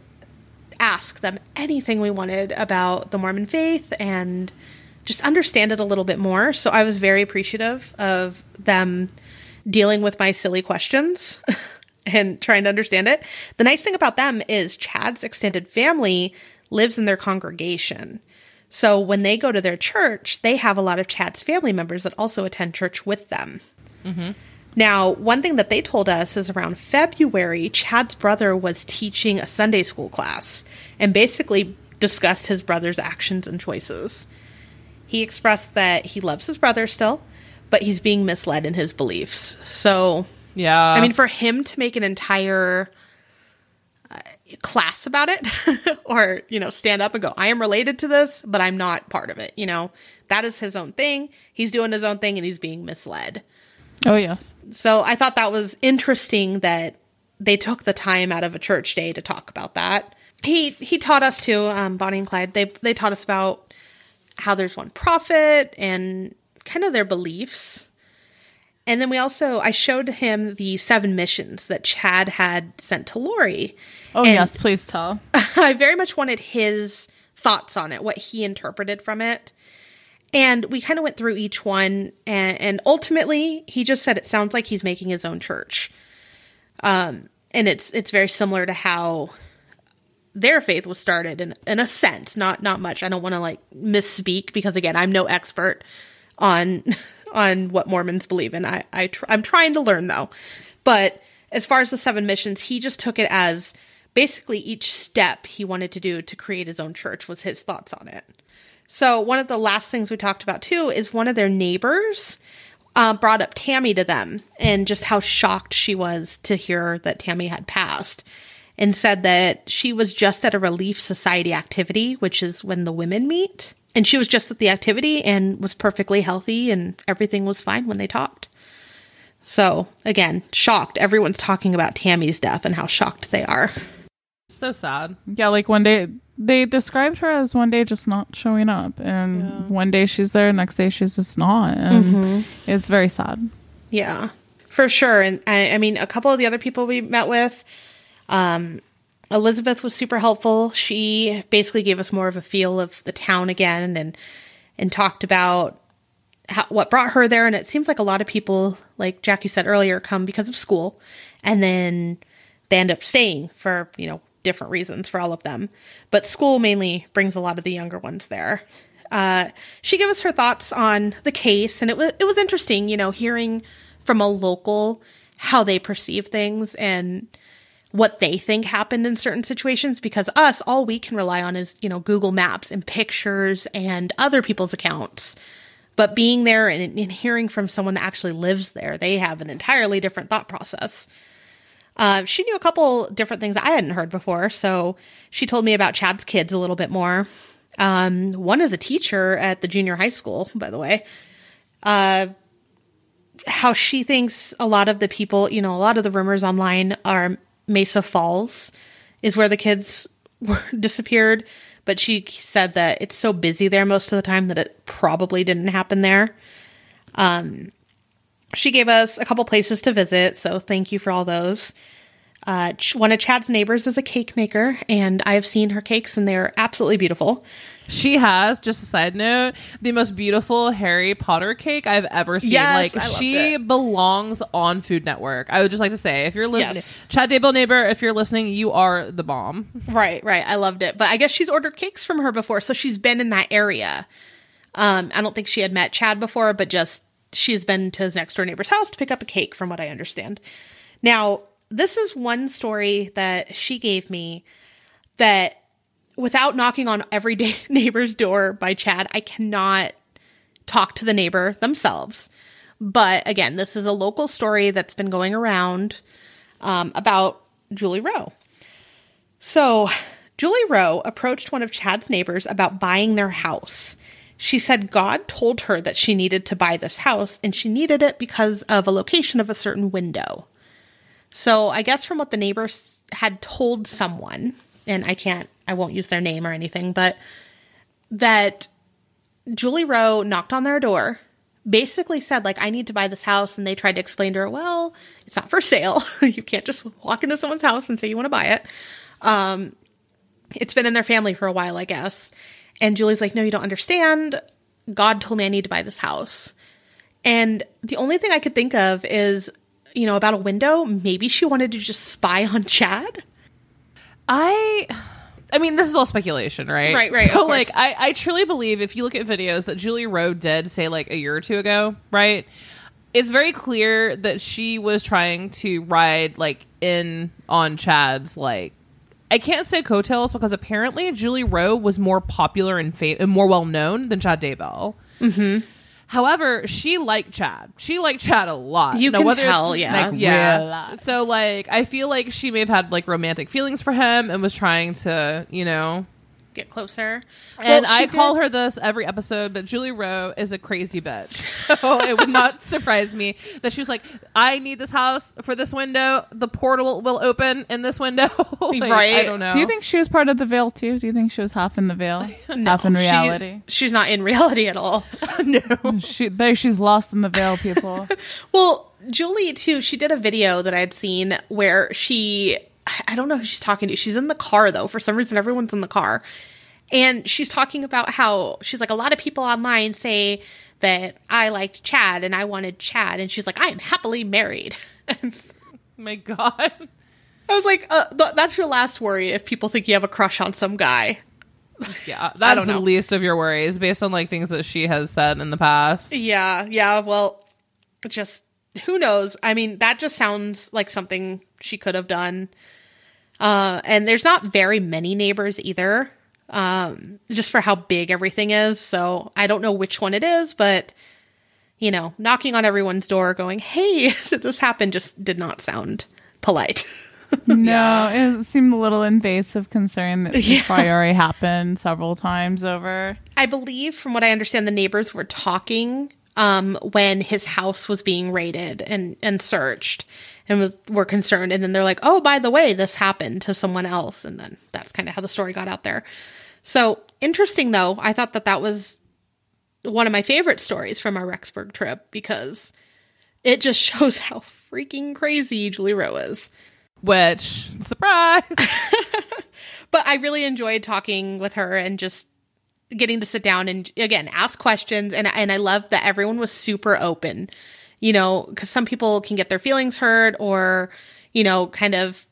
ask them anything we wanted about the Mormon faith and just understand it a little bit more. So I was very appreciative of them dealing with my silly questions and trying to understand it. The nice thing about them is Chad's extended family lives in their congregation. So when they go to their church, they have a lot of Chad's family members that also attend church with them. Mm-hmm. Now, one thing that they told us is around February, Chad's brother was teaching a Sunday school class and basically discussed his brother's actions and choices. He expressed that he loves his brother still, but he's being misled in his beliefs. So, yeah. I mean, for him to make an entire uh, class about it or, you know, stand up and go, I am related to this, but I'm not part of it. You know, that is his own thing. He's doing his own thing and he's being misled. Oh, yeah. So I thought that was interesting that they took the time out of a church day to talk about that. He he taught us too, um, Bonnie and Clyde, they they taught us about how there's one prophet and kind of their beliefs. And then we also, I showed him the seven missions that Chad had sent to Lori. Oh, and yes, please tell. I very much wanted his thoughts on it, what he interpreted from it. And we kind of went through each one, and, and ultimately, he just said it sounds like he's making his own church. Um, and it's it's very similar to how their faith was started, in in a sense, not not much. I don't want to like misspeak because again, I'm no expert on on what Mormons believe in. I, I tr- I'm trying to learn though. But as far as the seven missions, he just took it as basically each step he wanted to do to create his own church was his thoughts on it. So one of the last things we talked about too is one of their neighbors uh, brought up Tammy to them and just how shocked she was to hear that Tammy had passed, and said that she was just at a Relief Society activity, which is when the women meet. And she was just at the activity and was perfectly healthy and everything was fine when they talked. So again, shocked. Everyone's talking about Tammy's death and how shocked they are. So sad. Yeah, like one day they described her as one day just not showing up, and yeah. one day she's there, next day she's just not, and mm-hmm. it's very sad. Yeah, for sure. And I, I mean, a couple of the other people we met with, um, Elizabeth was super helpful. She basically gave us more of a feel of the town again, and and talked about how, what brought her there. And it seems like a lot of people, like Jackie said earlier, come because of school, and then they end up staying for, you know, different reasons for all of them. But school mainly brings a lot of the younger ones there. Uh, she gave us her thoughts on the case, and it was it was interesting, you know, hearing from a local how they perceive things and what they think happened in certain situations, because us, all we can rely on is, you know, Google Maps and pictures and other people's accounts. But being there and, and hearing from someone that actually lives there, they have an entirely different thought process. Uh, she knew a couple different things I hadn't heard before, so she told me about Chad's kids a little bit more. Um, one is a teacher at the junior high school, by the way. Uh, how she thinks a lot of the people, you know, a lot of the rumors online are Mesa Falls is where the kids were disappeared, but she said that it's so busy there most of the time that it probably didn't happen there. Um, she gave us a couple places to visit, so thank you for all those. Uh, one of Chad's neighbors is a cake maker, and I've seen her cakes, and they're absolutely beautiful. She has, just a side note, the most beautiful Harry Potter cake I've ever seen. Yes, like, I she it. belongs on Food Network. I would just like to say, if you're listening, yes. Chad Daybell neighbor, if you're listening, you are the bomb. Right, right. I loved it. But I guess she's ordered cakes from her before, so she's been in that area. Um, I don't think she had met Chad before, but just she's been to his next door neighbor's house to pick up a cake, from what I understand. Now, this is one story that she gave me that, without knocking on every day neighbor's door by Chad, I cannot talk to the neighbor themselves. But again, this is a local story that's been going around um, about Julie Rowe. So Julie Rowe approached one of Chad's neighbors about buying their house. She said God told her that she needed to buy this house, and she needed it because of a location of a certain window. So I guess from what the neighbors had told someone, and I can't, I won't use their name or anything, but that Julie Rowe knocked on their door, basically said, like, I need to buy this house. And they tried to explain to her, well, it's not for sale. You can't just walk into someone's house and say you want to buy it. Um, it's been in their family for a while, I guess. And Julie's like, no, you don't understand. God told me I need to buy this house. And the only thing I could think of is, you know, about a window. Maybe she wanted to just spy on Chad. I, I mean, this is all speculation, right? Right, right. So, like, I, I truly believe if you look at videos that Julie Rowe did, say, like, a year or two ago, right? It's very clear that she was trying to ride, like, in on Chad's, like, I can't say coattails, because apparently Julie Rowe was more popular and, fam- and more well-known than Chad Daybell. Mm-hmm. However, she liked Chad. She liked Chad a lot. You now, can whether, tell, yeah. Like, yeah. Real lot. So, like, I feel like she may have had, like, romantic feelings for him and was trying to, you know, get closer. And well, I did. call her this every episode, but Julie Rowe is a crazy bitch. So it would not surprise me that she was like, I need this house for this window. The portal will open in this window. Like, right. I don't know. Do you think she was part of the veil too? Do you think she was half in the veil, no, half in reality? She, she's not in reality at all. No. She, there, she's lost in the veil, people. Well, Julie too, she did a video that I had seen where she, I don't know who she's talking to. She's in the car though. For some reason, everyone's in the car. And she's talking about how she's like, a lot of people online say that I liked Chad and I wanted Chad. And she's like, I am happily married. My God. I was like, uh, th- that's your last worry if people think you have a crush on some guy. Yeah, that's the least of your worries based on like things that she has said in the past. Yeah, yeah. Well, just who knows? I mean, that just sounds like something she could have done. Uh, and there's not very many neighbors either, um, just for how big everything is. So I don't know which one it is, but you know, knocking on everyone's door going, hey, did this happen? Just did not sound polite. No, Yeah. it seemed a little invasive considering that Yeah. it probably already happened several times over. I believe, from what I understand, the neighbors were talking um, when his house was being raided and, and searched and was, were concerned. And then they're like, oh, by the way, this happened to someone else. And then that's kind of how the story got out there. So interesting, though. I thought that that was one of my favorite stories from our Rexburg trip because it just shows how freaking crazy Julie Rowe is. Which, surprise! But I really enjoyed talking with her and just getting to sit down and, again, ask questions. And, and I love that everyone was super open, you know, because some people can get their feelings hurt or, you know, kind of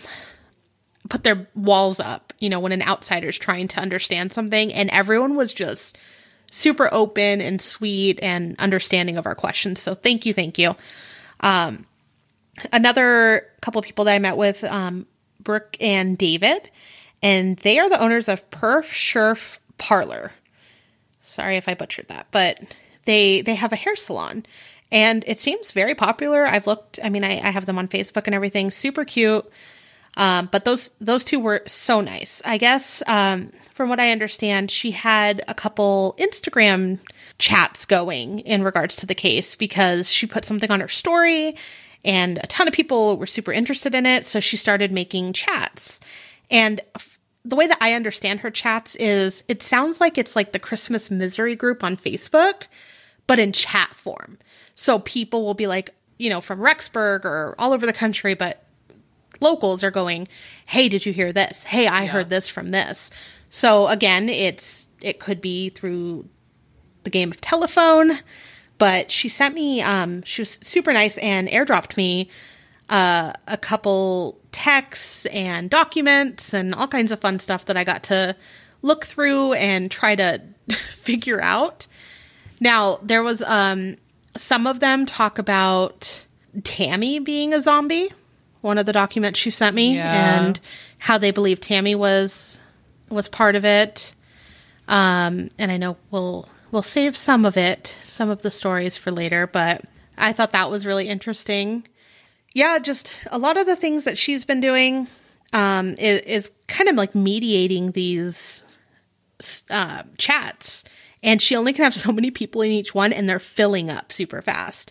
put their walls up, you know, when an outsider's trying to understand something. And everyone was just super open and sweet and understanding of our questions. So thank you, thank you. Um, another couple of people that I met with, um, Brooke and David, and they are the owners of Perf Sherf Parlor. Sorry if I butchered that, but they they have a hair salon, and it seems very popular. I've looked. I mean, I, I have them on Facebook and everything. Super cute. Um, but those those two were so nice. I guess um, from what I understand, she had a couple Instagram chats going in regards to the case because she put something on her story, and a ton of people were super interested in it. So she started making chats, and f- the way that I understand her chats is it sounds like it's like the Christmas Misery group on Facebook, but in chat form. So people will be like, you know, from Rexburg or all over the country, but locals are going, hey, did you hear this? Hey, I Yeah. heard this from this. So again, it's it could be through the game of telephone, but she sent me, um, she was super nice and airdropped me uh, a couple texts and documents and all kinds of fun stuff that I got to look through and try to figure out. Now, there was um, some of them talk about Tammy being a zombie, one of the documents she sent me, Yeah. and how they believe Tammy was was part of it. Um, and I know we'll we'll save some of it, some of the stories for later, but I thought that was really interesting. Yeah, just a lot of the things that she's been doing um, is, is kind of like mediating these uh, chats. And she only can have so many people in each one, and they're filling up super fast.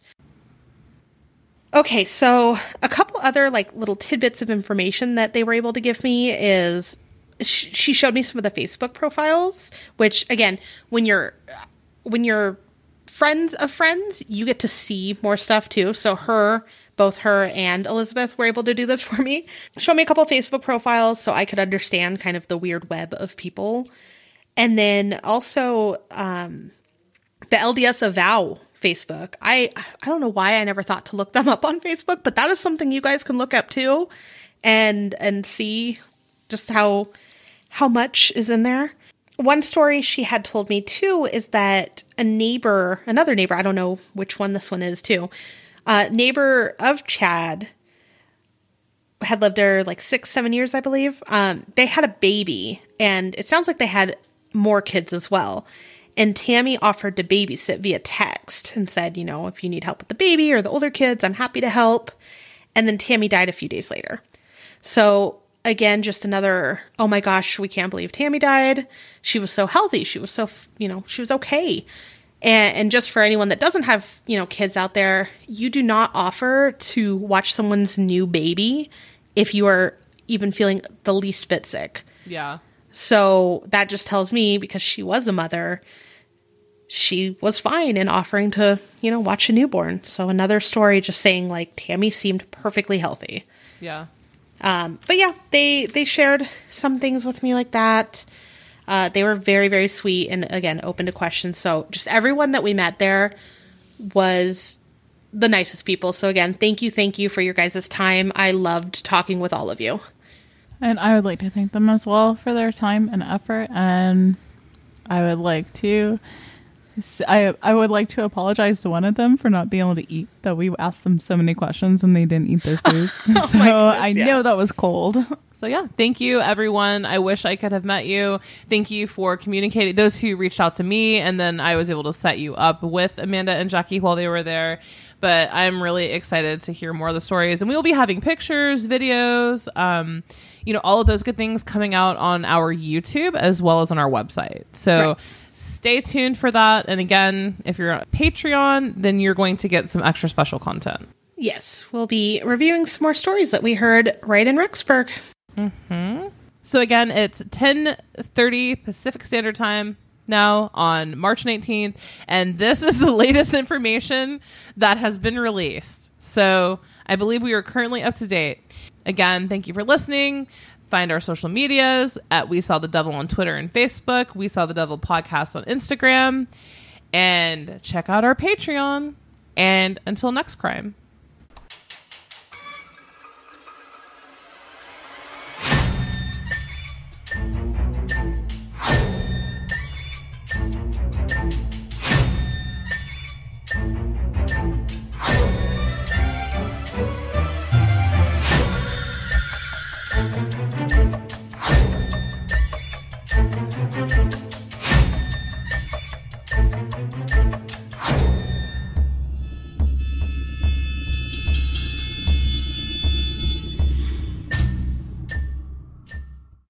Okay, so a couple other like little tidbits of information that they were able to give me is sh- she showed me some of the Facebook profiles, which again, when you're when you're friends of friends, you get to see more stuff too. So her, both her and Elizabeth were able to do this for me. Show me a couple Facebook profiles so I could understand kind of the weird web of people. And then also um, the L D S Avow Facebook. I I don't know why I never thought to look them up on Facebook, but that is something you guys can look up too and and see just how how much is in there. One story she had told me too is that a neighbor, another neighbor, I don't know which one this one is too, uh, neighbor of Chad had lived there like six, seven years, I believe. Um, they had a baby, and it sounds like they had more kids as well. And Tammy offered to babysit via text and said, you know, if you need help with the baby or the older kids, I'm happy to help. And then Tammy died a few days later. So again, just another, oh my gosh, we can't believe Tammy died. She was so healthy. She was so, you know, she was okay. And, and just for anyone that doesn't have, you know, kids out there, you do not offer to watch someone's new baby if you are even feeling the least bit sick. Yeah. So that just tells me, because she was a mother, she was fine in offering to, you know, watch a newborn. So another story just saying like Tammy seemed perfectly healthy. Yeah. Um, but yeah, they, they shared some things with me like that. Uh, they were very, very sweet and, again, open to questions. So just everyone that we met there was the nicest people. So, again, thank you, thank you for your guys' time. I loved talking with all of you. And I would like to thank them as well for their time and effort. And I would like to... I I would like to apologize to one of them for not being able to eat. That we asked them so many questions and they didn't eat their food. oh so goodness, I yeah. know that was cold. So yeah, thank you everyone. I wish I could have met you. Thank you for communicating. Those who reached out to me, and then I was able to set you up with Amanda and Jackie while they were there. But I'm really excited to hear more of the stories, and we will be having pictures, videos, um, you know, all of those good things coming out on our YouTube as well as on our website. So. Right. Stay tuned for that. And again, if you're on Patreon, then you're going to get some extra special content. Yes, we'll be reviewing some more stories that we heard right in Rexburg. Mm-hmm. So again, it's ten thirty Pacific Standard Time now on March nineteenth. And this is the latest information that has been released. So I believe we are currently up to date. Again, thank you for listening. Find our social medias at We Saw the Devil on Twitter and Facebook. We Saw the Devil podcast on Instagram. And check out our Patreon. And until next crime.